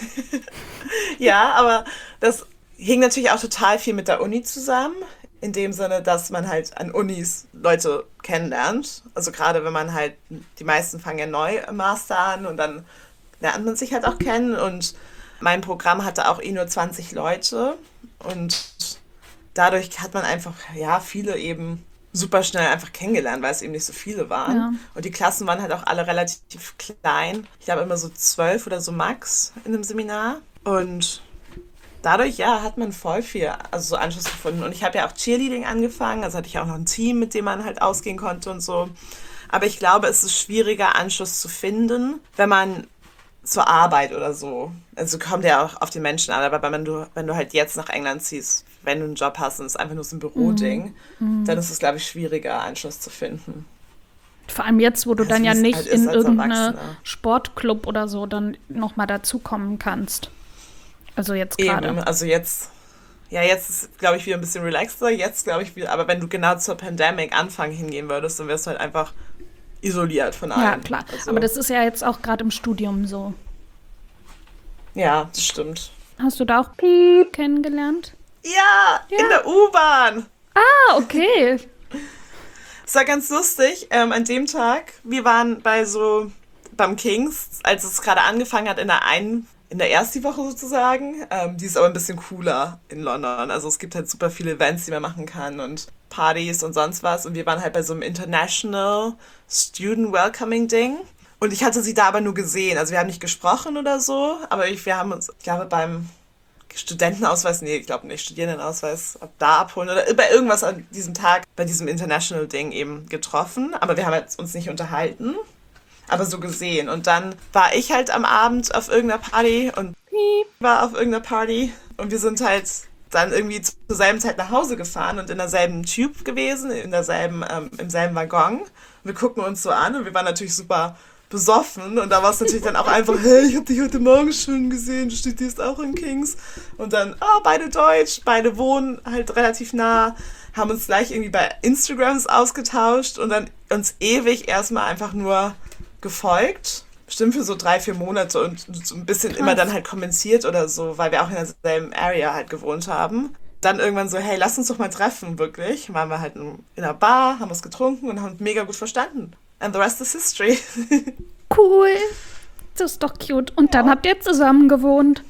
Ja, aber das hing natürlich auch total viel mit der Uni zusammen. In dem Sinne, dass man halt an Unis Leute kennenlernt. Also gerade wenn man halt, die meisten fangen ja neu im Master an und dann lernt man sich halt auch kennen. Und mein Programm hatte auch nur 20 Leute. Und dadurch hat man einfach, ja, viele eben super schnell einfach kennengelernt, weil es eben nicht so viele waren. Ja. Und die Klassen waren halt auch alle relativ klein. Ich glaube immer so 12 oder so max in einem Seminar. Und dadurch, ja, hat man voll viel so Anschluss gefunden. Und ich habe ja auch Cheerleading angefangen, also hatte ich auch noch ein Team, mit dem man halt ausgehen konnte und so. Aber ich glaube, es ist schwieriger, Anschluss zu finden, wenn man zur Arbeit oder so. Also kommt ja auch auf den Menschen an, aber wenn du halt jetzt nach England ziehst, wenn du einen Job hast und es ist einfach nur so ein Büroding, dann ist es, glaube ich, schwieriger, Anschluss zu finden. Vor allem jetzt, wo du dann ja nicht in irgendeinen Sportclub oder so dann nochmal dazukommen kannst. Also jetzt gerade. Also jetzt ist, glaube ich, wieder ein bisschen relaxter. Jetzt, glaube ich, wieder, aber wenn du genau zur Pandemic Anfang hingehen würdest, dann wärst du halt einfach isoliert von allem. Ja, klar. Also, aber das ist ja jetzt auch gerade im Studium so. Ja, das stimmt. Hast du da auch Piep kennengelernt? Ja, in der U-Bahn. Ah, okay. Es war ganz lustig. An dem Tag, wir waren beim Kings, als es gerade angefangen hat in der ersten Woche sozusagen. Die ist aber ein bisschen cooler in London. Also es gibt halt super viele Events, die man machen kann und Partys und sonst was. Und wir waren halt bei so einem International Student Welcoming Ding. Und ich hatte sie da aber nur gesehen. Also wir haben nicht gesprochen oder so. Aber wir haben uns, ich glaube, beim Studentenausweis, nee, ich glaube nicht, Studierendenausweis da abholen oder bei irgendwas an diesem Tag, bei diesem International Ding eben getroffen. Aber wir haben jetzt uns nicht unterhalten. Aber so gesehen. Und dann war ich halt am Abend auf irgendeiner Party und war auf irgendeiner Party. Und wir sind halt dann irgendwie zur selben Zeit nach Hause gefahren und in derselben Tube gewesen, im selben Waggon. Wir gucken uns so an und wir waren natürlich super besoffen. Und da war es natürlich dann auch einfach, hey, ich habe dich heute Morgen schon gesehen, du studierst auch in Kings. Und dann, beide Deutsch, beide wohnen halt relativ nah, haben uns gleich irgendwie bei Instagrams ausgetauscht und dann uns ewig erstmal einfach nur gefolgt, bestimmt für so 3-4 Monate und so ein bisschen immer dann halt kommentiert oder so, weil wir auch in derselben Area halt gewohnt haben. Dann irgendwann so, hey, lass uns doch mal treffen, wirklich. Waren wir halt in einer Bar, haben was getrunken und haben uns mega gut verstanden. And the rest is history. Cool. Das ist doch cute. Und dann habt ihr zusammen gewohnt.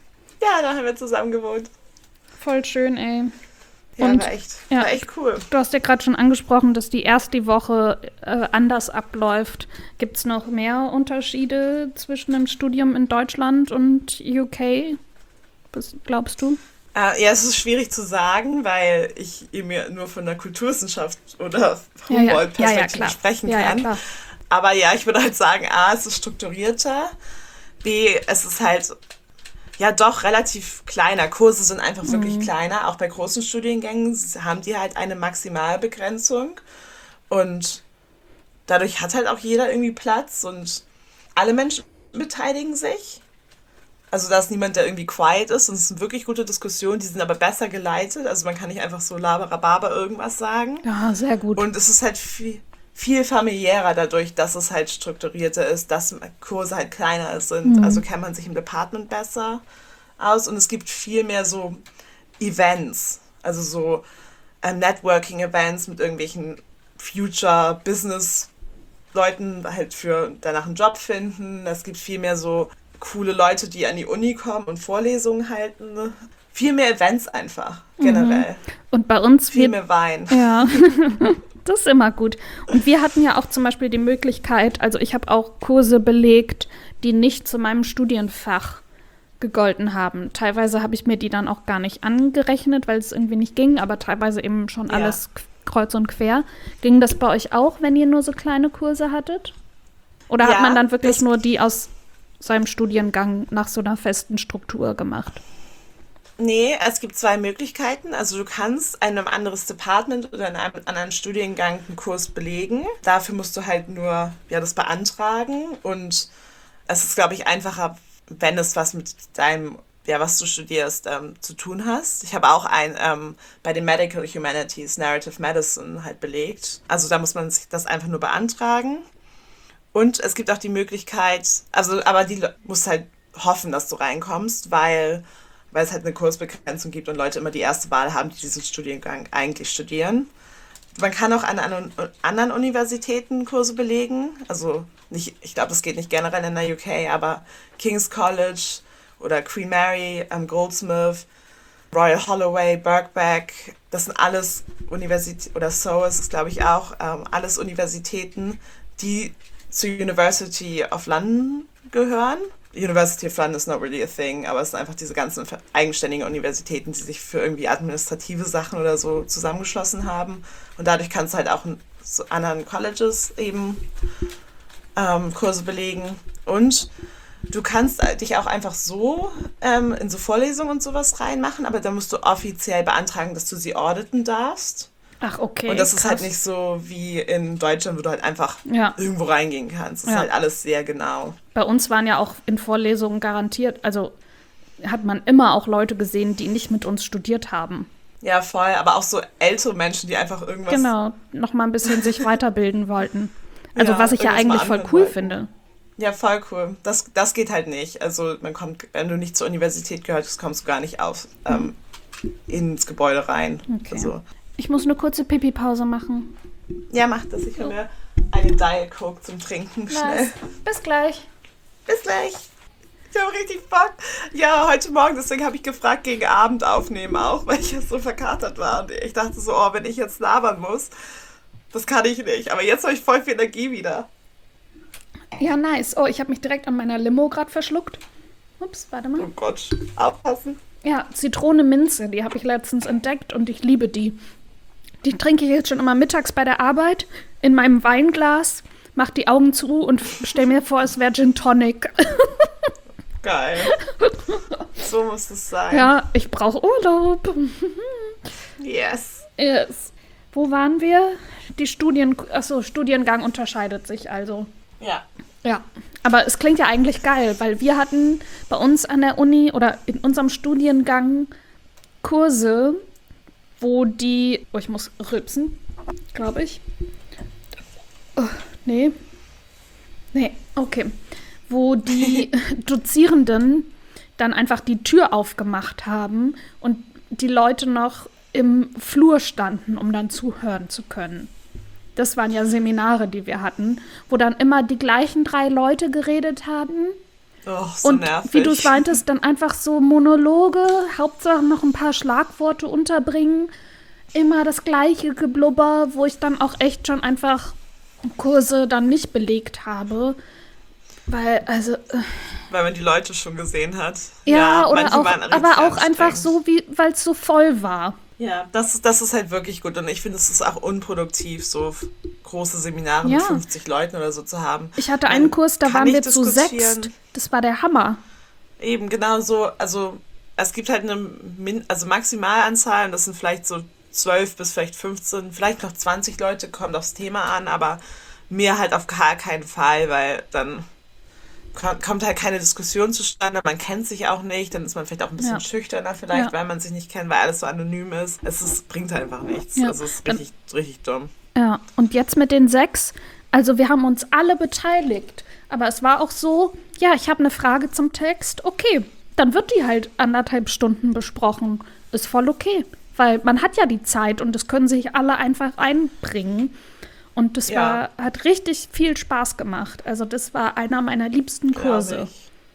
Ja, dann haben wir zusammen gewohnt. Voll schön, ey. Ja, und, war echt cool. Du hast ja gerade schon angesprochen, dass die erste Woche anders abläuft. Gibt es noch mehr Unterschiede zwischen dem Studium in Deutschland und UK? Was glaubst du? Ja, es ist schwierig zu sagen, weil ich eben nur von der Kulturwissenschaft oder Humboldt-Perspektive sprechen kann. Ja, klar. Aber ja, ich würde halt sagen, A, es ist strukturierter, B, es ist halt ja doch relativ kleiner. Kurse sind einfach wirklich kleiner. Auch bei großen Studiengängen haben die halt eine Maximalbegrenzung. Und dadurch hat halt auch jeder irgendwie Platz und alle Menschen beteiligen sich. Also da ist niemand, der irgendwie quiet ist und es sind wirklich gute Diskussionen, die sind aber besser geleitet. Also man kann nicht einfach so laberababa irgendwas sagen. Ja, sehr gut. Und es ist halt viel familiärer dadurch, dass es halt strukturierter ist, dass Kurse halt kleiner sind. Also kennt man sich im Department besser aus und es gibt viel mehr so Events, also so Networking-Events mit irgendwelchen Future-Business-Leuten halt für danach einen Job finden. Es gibt viel mehr so coole Leute, die an die Uni kommen und Vorlesungen halten. Viel mehr Events einfach, generell. Und bei uns viel mehr Wein. Ja, das ist immer gut. Und wir hatten ja auch zum Beispiel die Möglichkeit, also ich habe auch Kurse belegt, die nicht zu meinem Studienfach gegolten haben. Teilweise habe ich mir die dann auch gar nicht angerechnet, weil es irgendwie nicht ging, aber teilweise eben schon alles kreuz und quer. Ging das bei euch auch, wenn ihr nur so kleine Kurse hattet? Oder hat man dann wirklich nur die aus seinem Studiengang nach so einer festen Struktur gemacht? Nee, es gibt 2 Möglichkeiten. Also du kannst in einem anderes Department oder in einem anderen Studiengang einen Kurs belegen. Dafür musst du halt nur das beantragen. Und es ist, glaube ich, einfacher, wenn es was mit deinem, was du studierst, zu tun hast. Ich habe auch bei den Medical Humanities Narrative Medicine halt belegt. Also da muss man sich das einfach nur beantragen. Und es gibt auch die Möglichkeit, aber die musst halt hoffen, dass du reinkommst, weil es halt eine Kursbegrenzung gibt und Leute immer die erste Wahl haben, die diesen Studiengang eigentlich studieren. Man kann auch an anderen Universitäten Kurse belegen. Also ich glaube, das geht nicht generell in der UK, aber King's College oder Queen Mary, Goldsmith, Royal Holloway, Birkbeck, das sind alles Universitäten, oder SOAS ist, glaube ich, auch, alles Universitäten, die zur University of London gehören. University of London is not really a thing, aber es sind einfach diese ganzen eigenständigen Universitäten, die sich für irgendwie administrative Sachen oder so zusammengeschlossen haben. Und dadurch kannst du halt auch in so anderen Colleges eben Kurse belegen. Und du kannst dich auch einfach so in so Vorlesungen und sowas reinmachen, aber da musst du offiziell beantragen, dass du sie auditen darfst. Ach, okay. Und das ist halt nicht so wie in Deutschland, wo du halt einfach irgendwo reingehen kannst. Das ist halt alles sehr genau. Bei uns waren ja auch in Vorlesungen garantiert, also hat man immer auch Leute gesehen, die nicht mit uns studiert haben. Ja, voll. Aber auch so ältere Menschen, die einfach irgendwas... Genau, noch mal ein bisschen sich weiterbilden wollten. Also was ich ja eigentlich voll cool finde. Ja, voll cool. Das geht halt nicht. Also man kommt, wenn du nicht zur Universität gehörst, kommst du gar nicht ins Gebäude rein. Okay. Also, ich muss eine kurze Pipi-Pause machen. Ja, mach das. Ich hole mir eine Diet Coke zum Trinken. Schnell. Bis gleich. Bis gleich. Ich habe richtig Bock. Ja, heute Morgen, deswegen habe ich gefragt, gegen Abend aufnehmen auch, weil ich ja so verkatert war. Und ich dachte so, wenn ich jetzt labern muss, das kann ich nicht. Aber jetzt habe ich voll viel Energie wieder. Ja, nice. Oh, ich habe mich direkt an meiner Limo gerade verschluckt. Ups, warte mal. Oh Gott, aufpassen. Ja, Zitrone-Minze, die habe ich letztens entdeckt und ich liebe die. Die trinke ich jetzt schon immer mittags bei der Arbeit in meinem Weinglas, mach die Augen zu und stell mir vor, es wäre Gin Tonic. Geil. So muss es sein. Ja, ich brauche Urlaub. Yes. Wo waren wir? Studiengang unterscheidet sich also. Ja. Ja, aber es klingt ja eigentlich geil, weil wir hatten bei uns an der Uni oder in unserem Studiengang Kurse, wo ich muss rülpsen, glaube ich. Oh, nee, okay. Wo die Dozierenden dann einfach die Tür aufgemacht haben und die Leute noch im Flur standen, um dann zuhören zu können. Das waren ja Seminare, die wir hatten, wo dann immer die gleichen 3 Leute geredet haben. Oh, so und nervig. wie du es meintest, dann einfach so Monologe, Hauptsache noch ein paar Schlagworte unterbringen. Immer das gleiche Geblubber, wo ich dann auch echt schon einfach Kurse dann nicht belegt habe. Weil man die Leute schon gesehen hat. Ja, oder auch, aber auch einfach so, weil es so voll war. Ja, das ist halt wirklich gut. Und ich finde, es ist auch unproduktiv, so große Seminare mit 50 Leuten oder so zu haben. Ich hatte einen Kurs, da waren wir zu 6. Das war der Hammer. Eben, genau so. Also es gibt halt eine Maximalanzahl und das sind vielleicht so 12 bis vielleicht 15, vielleicht noch 20 Leute, kommt aufs Thema an, aber mehr halt auf gar keinen Fall, weil dann kommt halt keine Diskussion zustande, man kennt sich auch nicht, dann ist man vielleicht auch ein bisschen schüchterner vielleicht, weil man sich nicht kennt, weil alles so anonym ist. Es bringt halt einfach nichts. Ja. Also es ist richtig, richtig dumm. Ja, und jetzt mit den 6, also wir haben uns alle beteiligt, aber es war auch so, ja, ich habe eine Frage zum Text, okay, dann wird die halt 1,5 Stunden besprochen. Ist voll okay, weil man hat ja die Zeit und das können sich alle einfach einbringen. Und das hat richtig viel Spaß gemacht. Also das war einer meiner liebsten Kurse.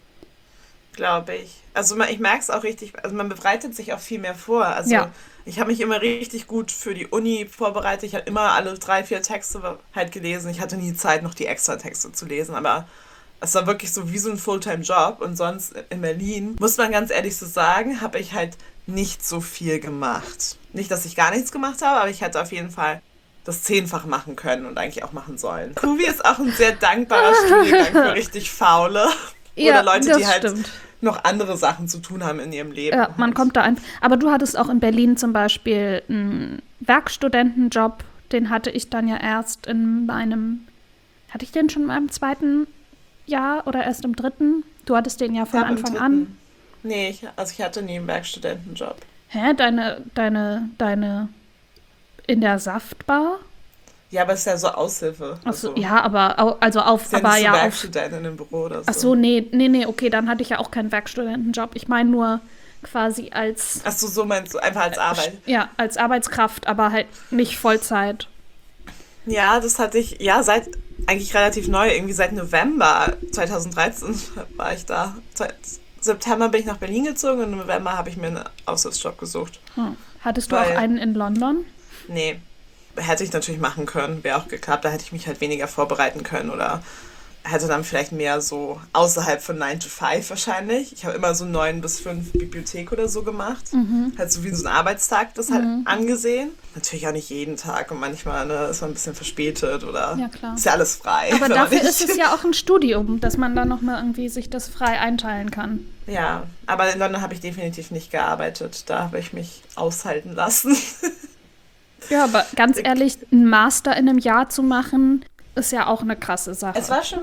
Glaube ich. Also ich merke es auch richtig, also man bereitet sich auch viel mehr vor. Also ich habe mich immer richtig gut für die Uni vorbereitet. Ich habe immer alle 3, 4 Texte halt gelesen. Ich hatte nie Zeit, noch die extra Texte zu lesen, aber es war wirklich so wie so ein Fulltime-Job. Und sonst in Berlin, muss man ganz ehrlich so sagen, habe ich halt nicht so viel gemacht. Nicht, dass ich gar nichts gemacht habe, aber ich hätte auf jeden Fall das 10-fach machen können und eigentlich auch machen sollen. Kuvi ist auch ein sehr dankbarer Studiengang für richtig Faule. Oder Leute, die halt noch andere Sachen zu tun haben in ihrem Leben. Ja, man kommt da einfach. Aber du hattest auch in Berlin zum Beispiel einen Werkstudentenjob. Den hatte ich dann ja erst in meinem. Hatte ich den schon in meinem 2. Jahr oder erst im 3.? Du hattest den ja von Anfang an. Nee, ich hatte nie einen Werkstudentenjob. Hä? Deine in der Saftbar? Ja, aber es ist ja so Aushilfe. Achso, ja, aber ist ja aber nicht so Werkstudentin im Büro oder so. Achso, nee, okay, dann hatte ich ja auch keinen Werkstudentenjob. Ich meine nur quasi als. Achso, so meinst du, einfach als Arbeit? Ja, als Arbeitskraft, aber halt nicht Vollzeit. Ja, das hatte ich, seit eigentlich relativ neu, irgendwie seit November 2013 war ich da. Seit September bin ich nach Berlin gezogen und im November habe ich mir einen Aushilfsjob gesucht. Hattest du auch einen in London? Nee. Hätte ich natürlich machen können, wäre auch geklappt. Da hätte ich mich halt weniger vorbereiten können oder hätte dann vielleicht mehr so außerhalb von 9 to 5 wahrscheinlich. Ich habe immer so 9 bis 5 Bibliothek oder so gemacht. Halt so wie so ein Arbeitstag das halt angesehen. Natürlich auch nicht jeden Tag und manchmal ist man ein bisschen verspätet oder ist ja alles frei. Aber dafür ist es ja auch ein Studium, dass man dann nochmal irgendwie sich das frei einteilen kann. Ja, aber in London habe ich definitiv nicht gearbeitet. Da habe ich mich aushalten lassen. Ja, aber ganz ehrlich, einen Master in einem Jahr zu machen, ist ja auch eine krasse Sache.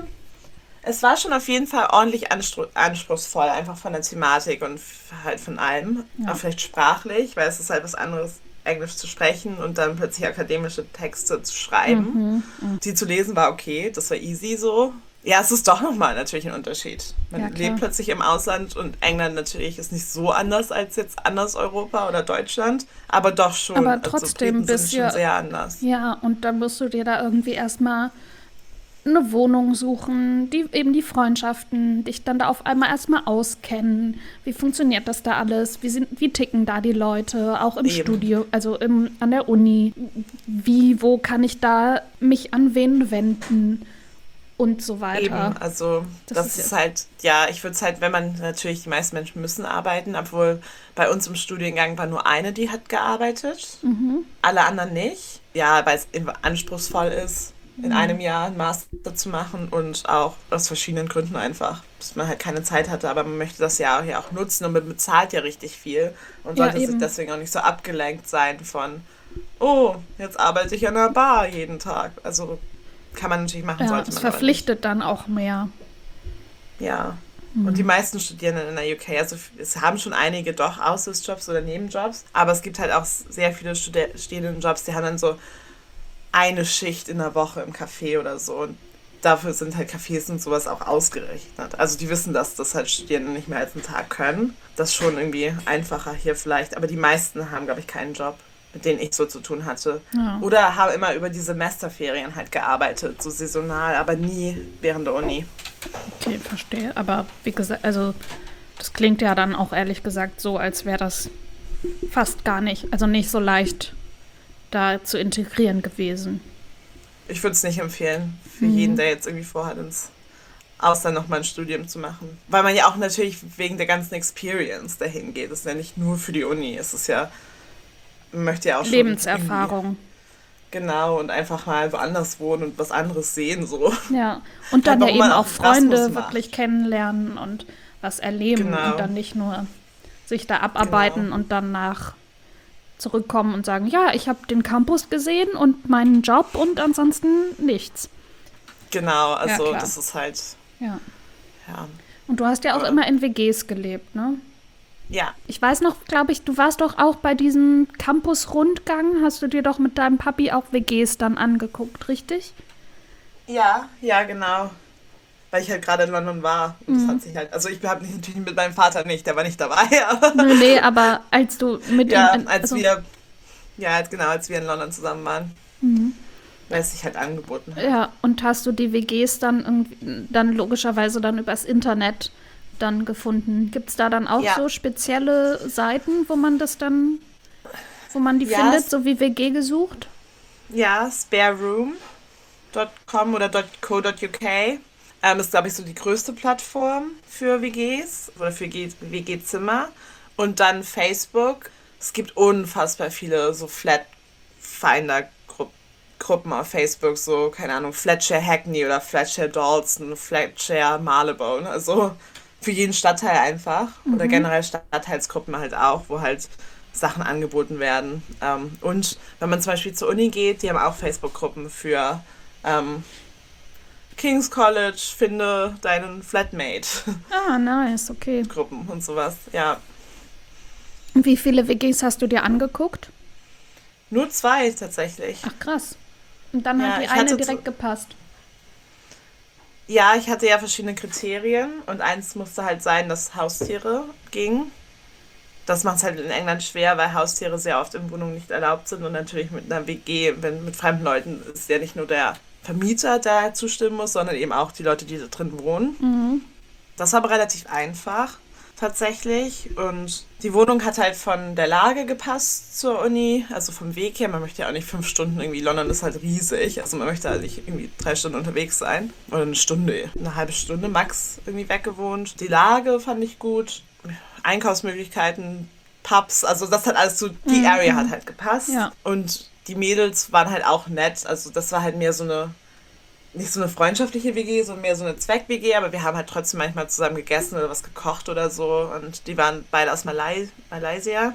Es war schon auf jeden Fall ordentlich anspruchsvoll, einfach von der Thematik und halt von allem. Ja. Auch vielleicht sprachlich, weil es ist halt was anderes, Englisch zu sprechen und dann plötzlich akademische Texte zu schreiben. Die zu lesen war okay, das war easy so. Ja, es ist doch nochmal natürlich ein Unterschied. Man lebt plötzlich im Ausland und England natürlich ist nicht so anders als jetzt anders Europa oder Deutschland, aber doch schon. Aber trotzdem bist du schon sehr anders. Ja, und dann musst du dir da irgendwie erstmal eine Wohnung suchen, die Freundschaften, dich dann da auf einmal erstmal auskennen. Wie funktioniert das da alles? Wie ticken da die Leute? Auch im Studio, also an der Uni. Wo kann ich da mich an wen wenden? Und so weiter. Eben, also das ist halt, ich würde es halt, wenn man natürlich, die meisten Menschen müssen arbeiten, obwohl bei uns im Studiengang war nur eine, die hat gearbeitet, alle anderen nicht. Ja, weil es anspruchsvoll ist, in einem Jahr einen Master zu machen und auch aus verschiedenen Gründen einfach, dass man halt keine Zeit hatte, aber man möchte das ja auch nutzen und man bezahlt ja richtig viel und sollte sich deswegen auch nicht so abgelenkt sein von, oh, jetzt arbeite ich an einer Bar jeden Tag, also kann man natürlich machen, sollte man. Es verpflichtet dann auch mehr. Ja. Und die meisten Studierenden in der UK, also es haben schon einige doch Aushilfsjobs oder Nebenjobs, aber es gibt halt auch sehr viele Studierendenjobs, die haben dann so eine Schicht in der Woche im Café oder so. Und dafür sind halt Cafés und sowas auch ausgerechnet. Also die wissen, dass das halt Studierende nicht mehr als einen Tag können. Das ist schon irgendwie einfacher hier vielleicht, aber die meisten haben, glaube ich, keinen Job, mit denen ich so zu tun hatte. Ja. Oder habe immer über die Semesterferien halt gearbeitet, so saisonal, aber nie während der Uni. Okay, verstehe. Aber wie gesagt, also das klingt ja dann auch ehrlich gesagt so, als wäre das fast gar nicht, also nicht so leicht da zu integrieren gewesen. Ich würde es nicht empfehlen, für jeden, der jetzt irgendwie vorhat, ins Ausland nochmal ein Studium zu machen. Weil man ja auch natürlich wegen der ganzen Experience dahin geht. Das ist ja nicht nur für die Uni, es ist ja, man möchte ja auch schon Lebenserfahrung. Genau, und einfach mal woanders wohnen und was anderes sehen, so. Ja, und dann ja eben auch Freunde wirklich kennenlernen und was erleben und dann nicht nur sich da abarbeiten und danach zurückkommen und sagen, ja, ich habe den Campus gesehen und meinen Job und ansonsten nichts. Genau, also das ist halt... Ja. Und du hast ja auch immer in WGs gelebt, ne? Ja. Ich weiß noch, glaube ich, du warst doch auch bei diesem Campus-Rundgang, hast du dir doch mit deinem Papi auch WGs dann angeguckt, richtig? Ja, genau. Weil ich halt gerade in London war. Und das hat sich halt, also ich habe natürlich mit meinem Vater nicht, der war nicht dabei. Aber nee, aber als du mit ihm... als wir in London zusammen waren. Weil es sich halt angeboten hat. Ja, und hast du die WGs dann logischerweise dann übers Internet dann gefunden? Gibt es da dann auch so spezielle Seiten, wo man die findet, so wie WG gesucht? Ja, spareroom.com oder .co.uk. Ist, glaube ich, so die größte Plattform für WGs oder für WG-Zimmer. Und dann Facebook es gibt unfassbar viele so Flat-Finder-Gruppen auf Facebook, so, keine Ahnung, Flatshare Hackney oder Flatshare Dalston, Flatshare Marylebone, also für jeden Stadtteil einfach oder generell Stadtteilsgruppen halt auch, wo halt Sachen angeboten werden. Und wenn man zum Beispiel zur Uni geht, die haben auch Facebook-Gruppen für King's College, finde deinen Flatmate. Ah, nice, okay. Gruppen und sowas, ja. Und wie viele WGs hast du dir angeguckt? Nur 2 tatsächlich. Ach, krass. Und dann hat die eine direkt gepasst. Ja, ich hatte ja verschiedene Kriterien und eins musste halt sein, dass Haustiere gingen. Das macht es halt in England schwer, weil Haustiere sehr oft in Wohnungen nicht erlaubt sind und natürlich mit einer WG, wenn mit fremden Leuten, ist ja nicht nur der Vermieter, der zustimmen muss, sondern eben auch die Leute, die da drin wohnen. Das war aber relativ einfach, tatsächlich. Und die Wohnung hat halt von der Lage gepasst zur Uni, also vom Weg her. Man möchte ja auch nicht 5 Stunden irgendwie, London ist halt riesig, also man möchte halt nicht irgendwie 3 Stunden unterwegs sein. Oder eine Stunde, eine halbe Stunde max irgendwie weggewohnt. Die Lage fand ich gut, Einkaufsmöglichkeiten, Pubs, also das hat alles so, die Area hat halt gepasst. Ja. Und die Mädels waren halt auch nett, also das war halt mehr so eine, nicht so eine freundschaftliche WG, sondern mehr so eine Zweck-WG, aber wir haben halt trotzdem manchmal zusammen gegessen oder was gekocht oder so und die waren beide aus Malaysia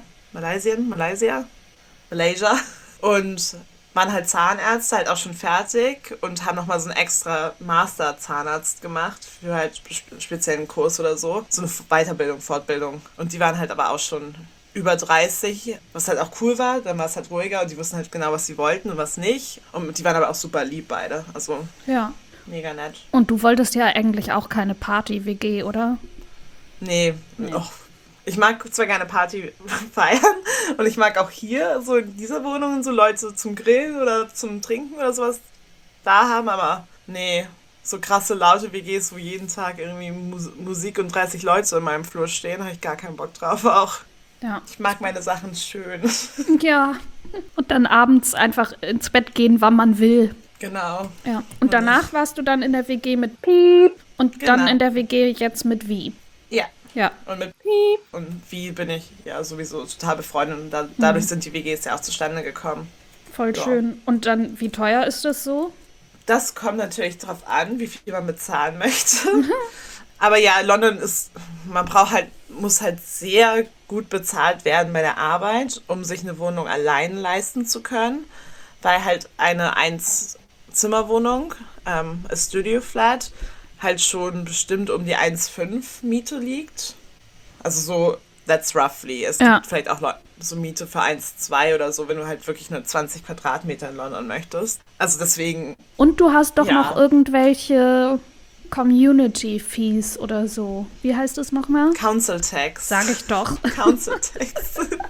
und waren halt Zahnärzte, halt auch schon fertig und haben nochmal so einen extra Master-Zahnarzt gemacht für halt speziellen Kurs oder so eine Weiterbildung, Fortbildung und die waren halt aber auch schon über 30, was halt auch cool war, dann war es halt ruhiger und die wussten halt genau, was sie wollten und was nicht. Und die waren aber auch super lieb beide, also ja, mega nett. Und du wolltest ja eigentlich auch keine Party-WG, oder? Nee. Och, ich mag zwar gerne Party feiern und ich mag auch hier, so in dieser Wohnung, so Leute zum Grillen oder zum Trinken oder sowas da haben, aber nee, so krasse, laute WGs, wo jeden Tag irgendwie Musik und 30 Leute in meinem Flur stehen, habe ich gar keinen Bock drauf auch. Ja. Ich mag meine Sachen schön. Ja. Und dann abends einfach ins Bett gehen, wann man will. Genau. Ja. Und danach warst du dann in der WG mit Piep und dann Genau. in der WG jetzt mit Wie. Ja. Ja. Und mit Piep und Wie bin ich ja sowieso total befreundet und dadurch sind die WGs ja auch zustande gekommen. Voll schön. Und dann, wie teuer ist das so? Das kommt natürlich darauf an, wie viel man bezahlen möchte. Aber ja, London ist, muss halt sehr gut bezahlt werden bei der Arbeit, um sich eine Wohnung allein leisten zu können, weil halt eine Einzimmerwohnung, a Studio Flat, halt schon bestimmt um die 1,5 Miete liegt. Also so, that's roughly. Es gibt vielleicht auch so Miete für 1,2 oder so, wenn du halt wirklich nur 20 Quadratmeter in London möchtest. Also deswegen. Und du hast doch noch irgendwelche Community Fees oder so. Wie heißt das nochmal? Council Tax. Sag ich doch. Council Tax.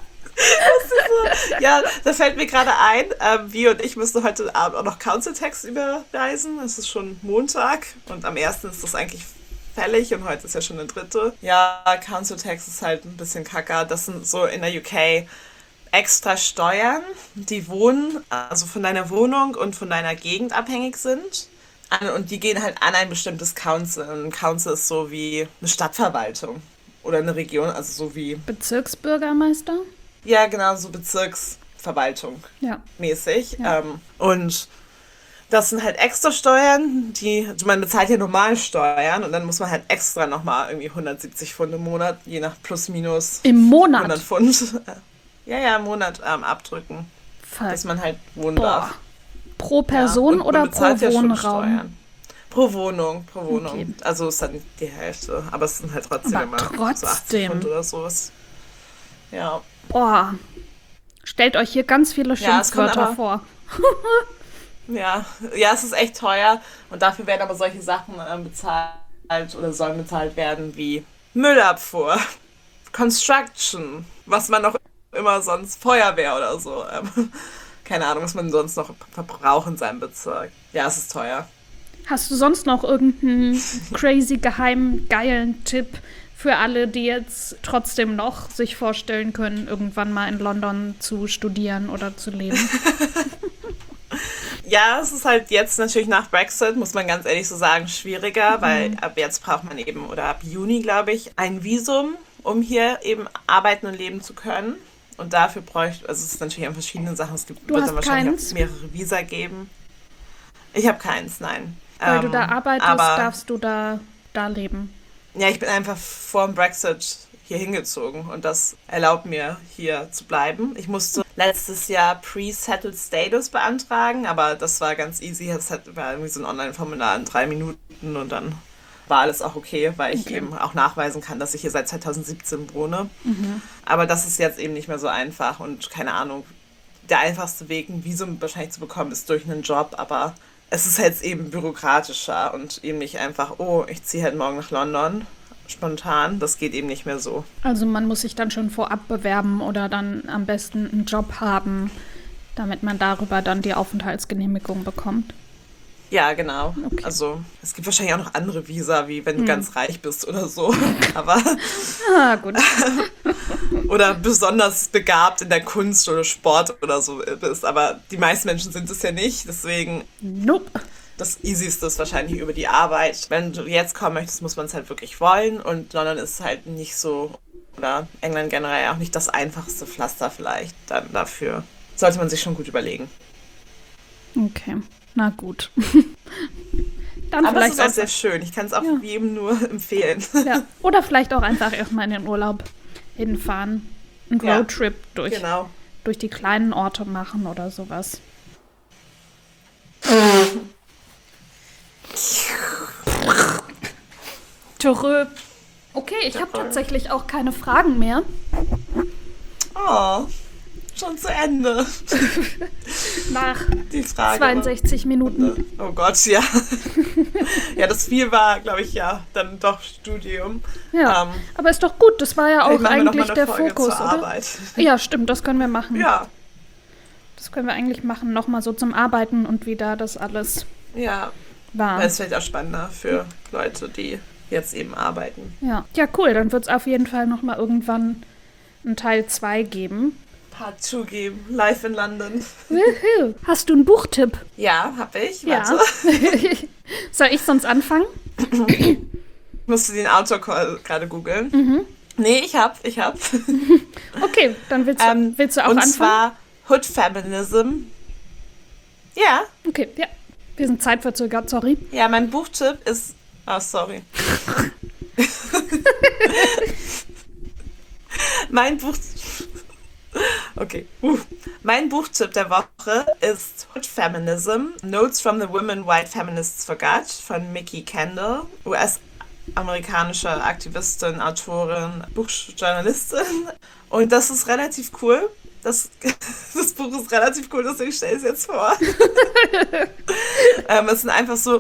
Ja, da fällt mir gerade ein, wir und ich müssen heute Abend auch noch Council Tax überweisen. Es ist schon Montag und am 1. ist das eigentlich fällig und heute ist ja schon der 3. Ja, Council Tax ist halt ein bisschen kacker. Das sind so in der UK extra Steuern, die also von deiner Wohnung und von deiner Gegend abhängig sind. Und die gehen halt an ein bestimmtes Council. Und ein Council ist so wie eine Stadtverwaltung oder eine Region, also so wie... Bezirksbürgermeister? Ja, genau, so Bezirksverwaltung mäßig. Ja. Und das sind halt extra Steuern, man bezahlt ja normal Steuern und dann muss man halt extra nochmal irgendwie 170 Pfund im Monat, je nach plus minus. Im Monat? 100 Pfund. Ja, im Monat abdrücken, dass man halt wohnen darf. Pro Person oder pro Wohnraum? Pro Wohnung. Okay. Also ist dann die Hälfte, aber es sind halt trotzdem immer so 80 Pfund oder sowas. Ja. Boah, stellt euch hier ganz viele Schimpfwörter vor. Ja, es ist echt teuer und dafür werden aber solche Sachen bezahlt oder sollen bezahlt werden wie Müllabfuhr, Construction, was man noch immer sonst, Feuerwehr oder so. Keine Ahnung, was man sonst noch verbraucht in seinem Bezirk. Ja, es ist teuer. Hast du sonst noch irgendeinen crazy, geheimen, geilen Tipp für alle, die jetzt trotzdem noch sich vorstellen können, irgendwann mal in London zu studieren oder zu leben? Ja, es ist halt jetzt natürlich nach Brexit, muss man ganz ehrlich so sagen, schwieriger, weil ab jetzt braucht man eben, oder ab Juni, glaube ich, ein Visum, um hier eben arbeiten und leben zu können. Und dafür bräuchte, also es ist natürlich an verschiedenen Sachen, wird hast dann wahrscheinlich keins? auch mehrere Visa geben. Ich habe keins, nein. Weil du da arbeitest, darfst du da leben. Ja, ich bin einfach vor dem Brexit hier hingezogen und das erlaubt mir, hier zu bleiben. Ich musste letztes Jahr Pre-Settled Status beantragen, aber das war ganz easy. Es war irgendwie so ein Online-Formular in 3 Minuten und dann war alles auch okay, weil ich eben auch nachweisen kann, dass ich hier seit 2017 wohne. Mhm. Aber das ist jetzt eben nicht mehr so einfach und keine Ahnung, der einfachste Weg, ein Visum wahrscheinlich zu bekommen, ist durch einen Job, aber es ist jetzt eben bürokratischer und eben nicht einfach, oh, ich ziehe halt morgen nach London, spontan. Das geht eben nicht mehr so. Also man muss sich dann schon vorab bewerben oder dann am besten einen Job haben, damit man darüber dann die Aufenthaltsgenehmigung bekommt. Ja, genau. Okay. Also es gibt wahrscheinlich auch noch andere Visa, wie wenn du ganz reich bist oder so. Aber gut. Oder besonders begabt in der Kunst oder Sport oder so bist. Aber die meisten Menschen sind es ja nicht. Deswegen nope. Das Easyste ist wahrscheinlich über die Arbeit. Wenn du jetzt kommen möchtest, muss man es halt wirklich wollen. Und London ist halt nicht so, oder England generell auch nicht das einfachste Pflaster vielleicht. Dann dafür sollte man sich schon gut überlegen. Okay. Na gut. Dann aber vielleicht es ist auch sehr schön. Ich kann es auch jedem nur empfehlen. Ja. Oder vielleicht auch einfach erstmal in den Urlaub hinfahren. Einen Roadtrip durch die kleinen Orte machen oder sowas. Törö. Okay, ich habe tatsächlich auch keine Fragen mehr. Oh. Schon zu Ende. Nach die Frage, 62 Minuten. Oh Gott, ja. Ja, das viel war, glaube ich, dann doch Studium. Ja, aber ist doch gut. Das war ja auch eigentlich der Folge Fokus, zur oder? Arbeit. Ja, stimmt, das können wir machen. Ja. Das können wir eigentlich machen, nochmal so zum Arbeiten und wie da das alles war. Das ist vielleicht auch spannender für Leute, die jetzt eben arbeiten. Ja, cool. Dann wird es auf jeden Fall nochmal irgendwann einen Teil 2 geben. Part 2 geben. Live in London. Woohoo. Hast du einen Buchtipp? Ja, hab ich. Ja. Warte. Soll ich sonst anfangen? Musst du den Autor gerade googeln? Mhm. Nee, ich hab. Okay, dann willst du auch anfangen? Und zwar Hood Feminism. Ja. Okay, ja. Wir sind zeitverzögert, sorry. Ja, mein Buchtipp ist... Oh, sorry. Mein Buchtipp der Woche ist Hood Feminism, Notes from the Women White Feminists Forgot von Mikki Kendall, US-amerikanische Aktivistin, Autorin, Buchjournalistin. Und das ist relativ cool. Das Buch ist relativ cool, deswegen stelle ich es jetzt vor. Es sind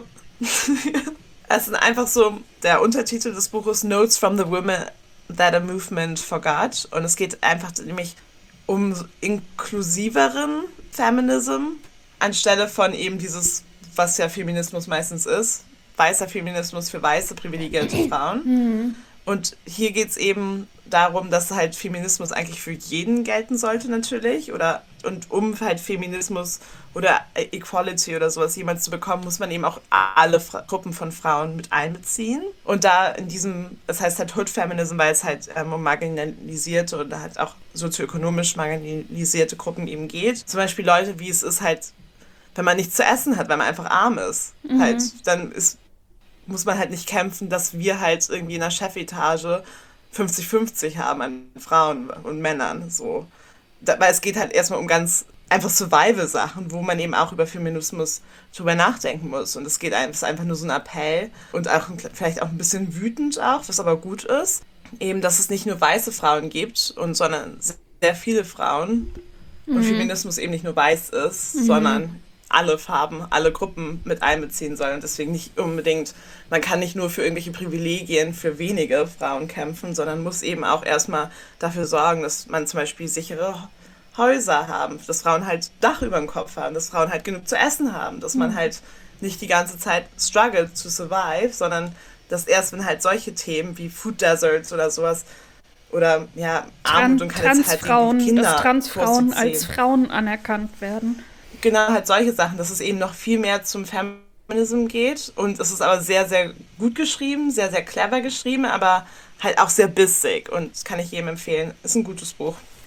einfach so, der Untertitel des Buches Notes from the Women that a Movement Forgot. Und es geht einfach nämlich um inklusiveren Feminism, anstelle von eben dieses, was ja Feminismus meistens ist, weißer Feminismus für weiße, privilegierte Frauen. Mhm. Und hier geht es eben darum, dass halt Feminismus eigentlich für jeden gelten sollte natürlich. Und um halt Feminismus oder Equality oder sowas jemals zu bekommen, muss man eben auch alle Gruppen von Frauen mit einbeziehen. Und da das heißt halt Hood Feminism, weil es halt um marginalisierte oder halt auch sozioökonomisch marginalisierte Gruppen eben geht. Zum Beispiel Leute, wie es ist halt, wenn man nichts zu essen hat, weil man einfach arm ist. Mhm. Halt, dann muss man halt nicht kämpfen, dass wir halt irgendwie in der Chefetage 50-50 haben an Frauen und Männern. So. Weil es geht halt erstmal um ganz einfach Survival-Sachen, wo man eben auch über Feminismus drüber nachdenken muss. Und es ist einfach nur so ein Appell und auch vielleicht auch ein bisschen wütend auch, was aber gut ist. Eben, dass es nicht nur weiße Frauen gibt, sondern sehr viele Frauen. Und Feminismus eben nicht nur weiß ist, sondern alle Farben, alle Gruppen mit einbeziehen sollen. Und deswegen nicht unbedingt, man kann nicht nur für irgendwelche Privilegien für wenige Frauen kämpfen, sondern muss eben auch erstmal dafür sorgen, dass man zum Beispiel sichere Häuser haben, dass Frauen halt Dach über dem Kopf haben, dass Frauen halt genug zu essen haben, dass man halt nicht die ganze Zeit struggelt to survive, sondern dass erst wenn halt solche Themen wie Food Deserts oder sowas oder Armut und keine Zeit gegen die Kinder, dass Transfrauen als Frauen anerkannt werden. Genau, halt solche Sachen, dass es eben noch viel mehr zum Feminism geht und es ist aber sehr, sehr gut geschrieben, sehr, sehr clever geschrieben, aber halt auch sehr bissig und das kann ich jedem empfehlen. Ist ein gutes Buch.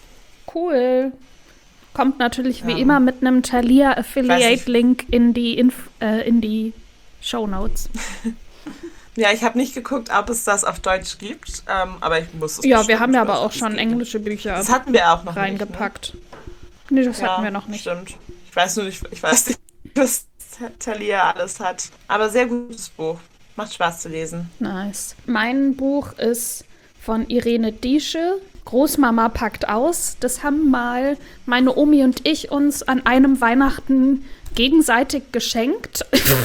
Cool. Kommt natürlich wie immer mit einem Thalia Affiliate-Link in die Shownotes. Ja, ich habe nicht geguckt, ob es das auf Deutsch gibt, aber ich muss es Ja, wir haben ja aber auch schon englische Bücher das hatten wir auch noch reingepackt. Nicht, ne? Nee, das hatten wir noch nicht. Stimmt. Ich weiß nicht, was Thalia alles hat. Aber sehr gutes Buch. Macht Spaß zu lesen. Nice. Mein Buch ist von Irene Diesche. Großmama packt aus. Das haben mal meine Omi und ich uns an einem Weihnachten gegenseitig geschenkt.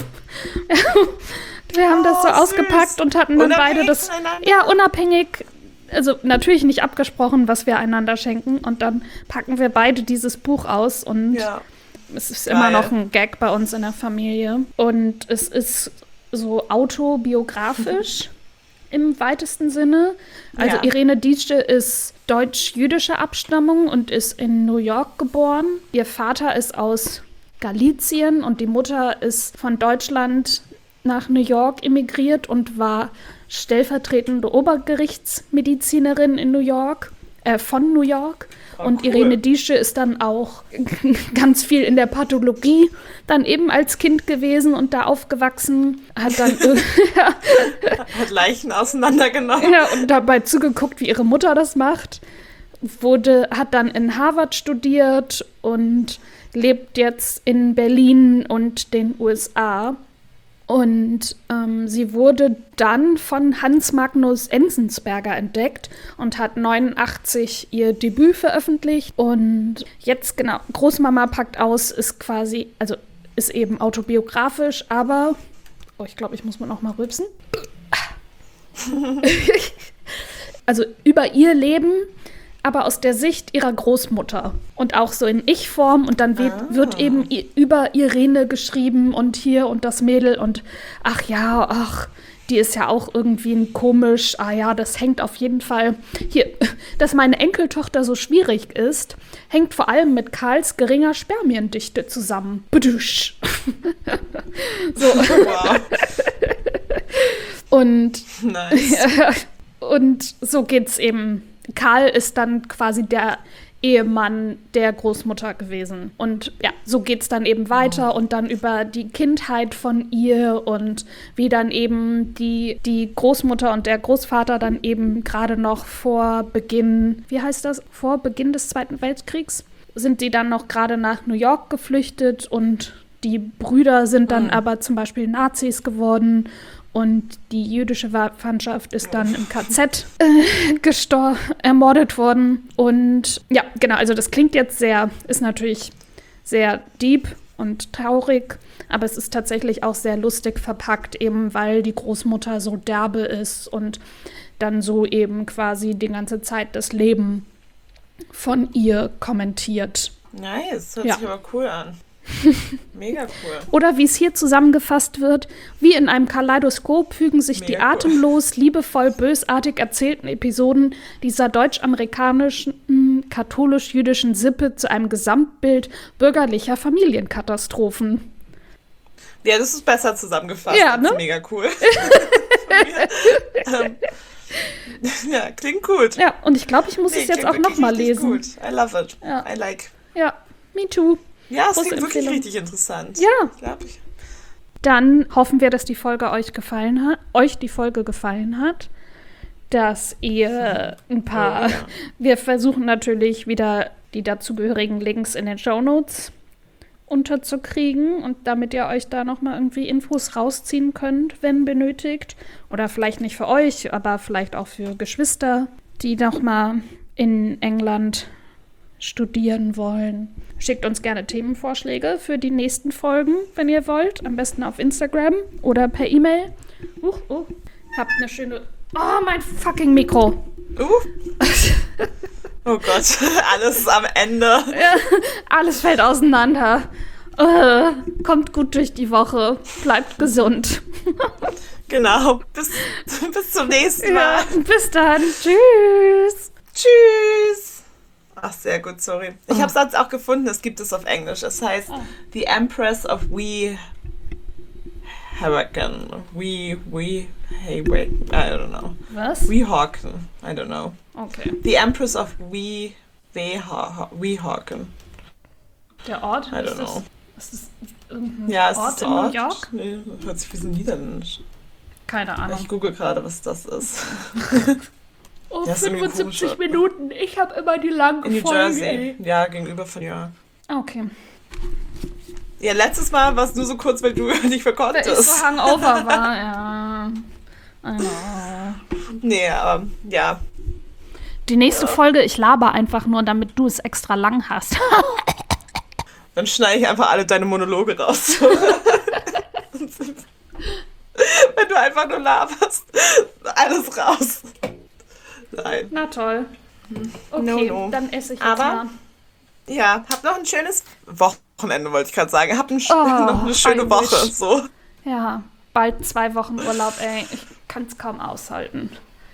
Wir haben das so ausgepackt süß. Und hatten dann beide das unabhängig, also natürlich nicht abgesprochen, was wir einander schenken. Und dann packen wir beide dieses Buch aus und es ist immer noch ein Gag bei uns in der Familie. Und es ist so autobiografisch im weitesten Sinne. Also Irene Diesche ist deutsch-jüdischer Abstammung und ist in New York geboren. Ihr Vater ist aus Galizien und die Mutter ist von Deutschland nach New York emigriert und war stellvertretende Obergerichtsmedizinerin in New York, von New York. Und cool. Irene Diesche ist dann auch ganz viel in der Pathologie dann eben als Kind gewesen und da aufgewachsen. Hat dann hat Leichen auseinandergenommen. Ja, und dabei zugeguckt, wie ihre Mutter das macht. Hat dann in Harvard studiert und lebt jetzt in Berlin und den USA. Und sie wurde dann von Hans Magnus Enzensberger entdeckt und hat 1989 ihr Debüt veröffentlicht. Und jetzt, genau, Großmama packt aus ist quasi, also ist eben autobiografisch, aber, ich glaube, ich muss mal noch mal rülpsen. Also über ihr Leben, aber aus der Sicht ihrer Großmutter. Und auch so in Ich-Form. Und dann wird eben über Irene geschrieben und hier und das Mädel. Und die ist ja auch irgendwie komisch. Das hängt auf jeden Fall. Hier, dass meine Enkeltochter so schwierig ist, hängt vor allem mit Karls geringer Spermiendichte zusammen. Bedüsch. So. Wow. Und, nice. Und so geht's eben. Karl ist dann quasi der Ehemann der Großmutter gewesen. Und ja, so geht's dann eben weiter und dann über die Kindheit von ihr und wie dann eben die Großmutter und der Großvater dann eben gerade noch vor Beginn des Zweiten Weltkriegs, sind die dann noch gerade nach New York geflüchtet und die Brüder sind dann aber zum Beispiel Nazis geworden. Und die jüdische Verwandtschaft ist dann im KZ ermordet worden. Und ja, genau, also das klingt jetzt ist natürlich sehr deep und traurig, aber es ist tatsächlich auch sehr lustig verpackt, eben weil die Großmutter so derbe ist und dann so eben quasi die ganze Zeit das Leben von ihr kommentiert. Nice, hört sich aber cool an. Mega cool. Oder wie es hier zusammengefasst wird, wie in einem Kaleidoskop fügen sich die atemlos, liebevoll, bösartig erzählten Episoden dieser deutsch-amerikanischen, katholisch-jüdischen Sippe zu einem Gesamtbild bürgerlicher Familienkatastrophen. Ja, das ist besser zusammengefasst. Ja, ne? Das ist mega cool. Ja, klingt gut. Ja, und ich glaube, ich muss es jetzt auch nochmal lesen. Gut. I love it. Ja. I like. Ja, me too. Ja, es klingt wirklich richtig interessant. Ja. Glaube ich. Dann hoffen wir, dass die Folge euch gefallen hat, dass ihr ein paar, wir versuchen natürlich wieder die dazugehörigen Links in den Shownotes unterzukriegen und damit ihr euch da nochmal irgendwie Infos rausziehen könnt, wenn benötigt. Oder vielleicht nicht für euch, aber vielleicht auch für Geschwister, die nochmal in England studieren wollen. Schickt uns gerne Themenvorschläge für die nächsten Folgen, wenn ihr wollt. Am besten auf Instagram oder per E-Mail. Habt eine schöne... Oh, mein fucking Mikro. Oh Gott, alles ist am Ende. Ja, alles fällt auseinander. Kommt gut durch die Woche. Bleibt gesund. Genau. Bis zum nächsten Mal. Ja, bis dann. Tschüss. Tschüss. Ach, sehr gut, sorry. Ich habe es sonst auch gefunden, es gibt es auf Englisch. Es heißt The Empress of Weehawken. I don't know. Was? Weehawken. I don't know. Okay. The Empress of Weehawken. Der Ort? I don't know. Ist das irgendein Ort in New York? Nee, hört sich wie so niederländisch. Keine Ahnung. Ich google gerade, was das ist. Oh, 75 Minuten. Ich habe immer die lange In New Folge. Jersey. Ja, gegenüber von New York. Okay. Ja, letztes Mal war es nur so kurz, weil du nicht mehr konntest. Weil ich so hungover war, ja. I know. Nee, aber ja. Die nächste Folge, ich laber einfach nur, damit du es extra lang hast. Dann schneide ich einfach alle deine Monologe raus. Wenn du einfach nur laberst. Alles raus. Nein. Na toll. Okay, dann esse ich jetzt mal. Ja, hab noch ein schönes Wochenende, wollte ich gerade sagen. Hab noch eine schöne Woche. So. Ja, bald 2 Wochen Urlaub, ey. Ich kann es kaum aushalten.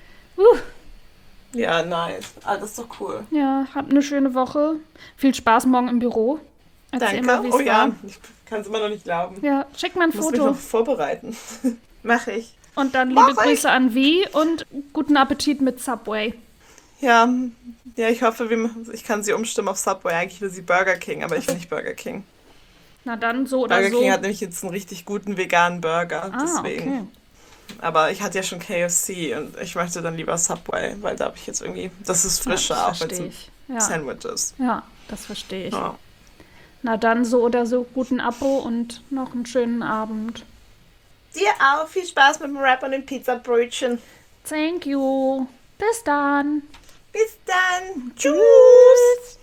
Ja, nice. Alles doch cool. Ja, hab eine schöne Woche. Viel Spaß morgen im Büro. Erzähl Danke. mal, Ja, ich kann es immer noch nicht glauben. Ja, schick mal ein Ich muss mich Foto. noch vorbereiten. Mach ich. Und dann liebe Grüße an Vi und guten Appetit mit Subway. Ja, ich hoffe, ich kann sie umstimmen auf Subway. Eigentlich will sie Burger King, aber ich will nicht Burger King. Na dann, so oder Burger so. King hat nämlich jetzt einen richtig guten veganen Burger, deswegen. Okay. Aber ich hatte ja schon KFC und ich möchte dann lieber Subway, weil da habe ich jetzt irgendwie, das ist frischer, Ja, auch wenn es ein Sandwich ist. Ja, das verstehe ich. Ja. Na dann, so oder so, guten Abo und noch einen schönen Abend. Dir auch viel Spaß mit dem Wrap und den Pizzabrötchen. Thank you. Bis dann. Bis dann. Tschüss.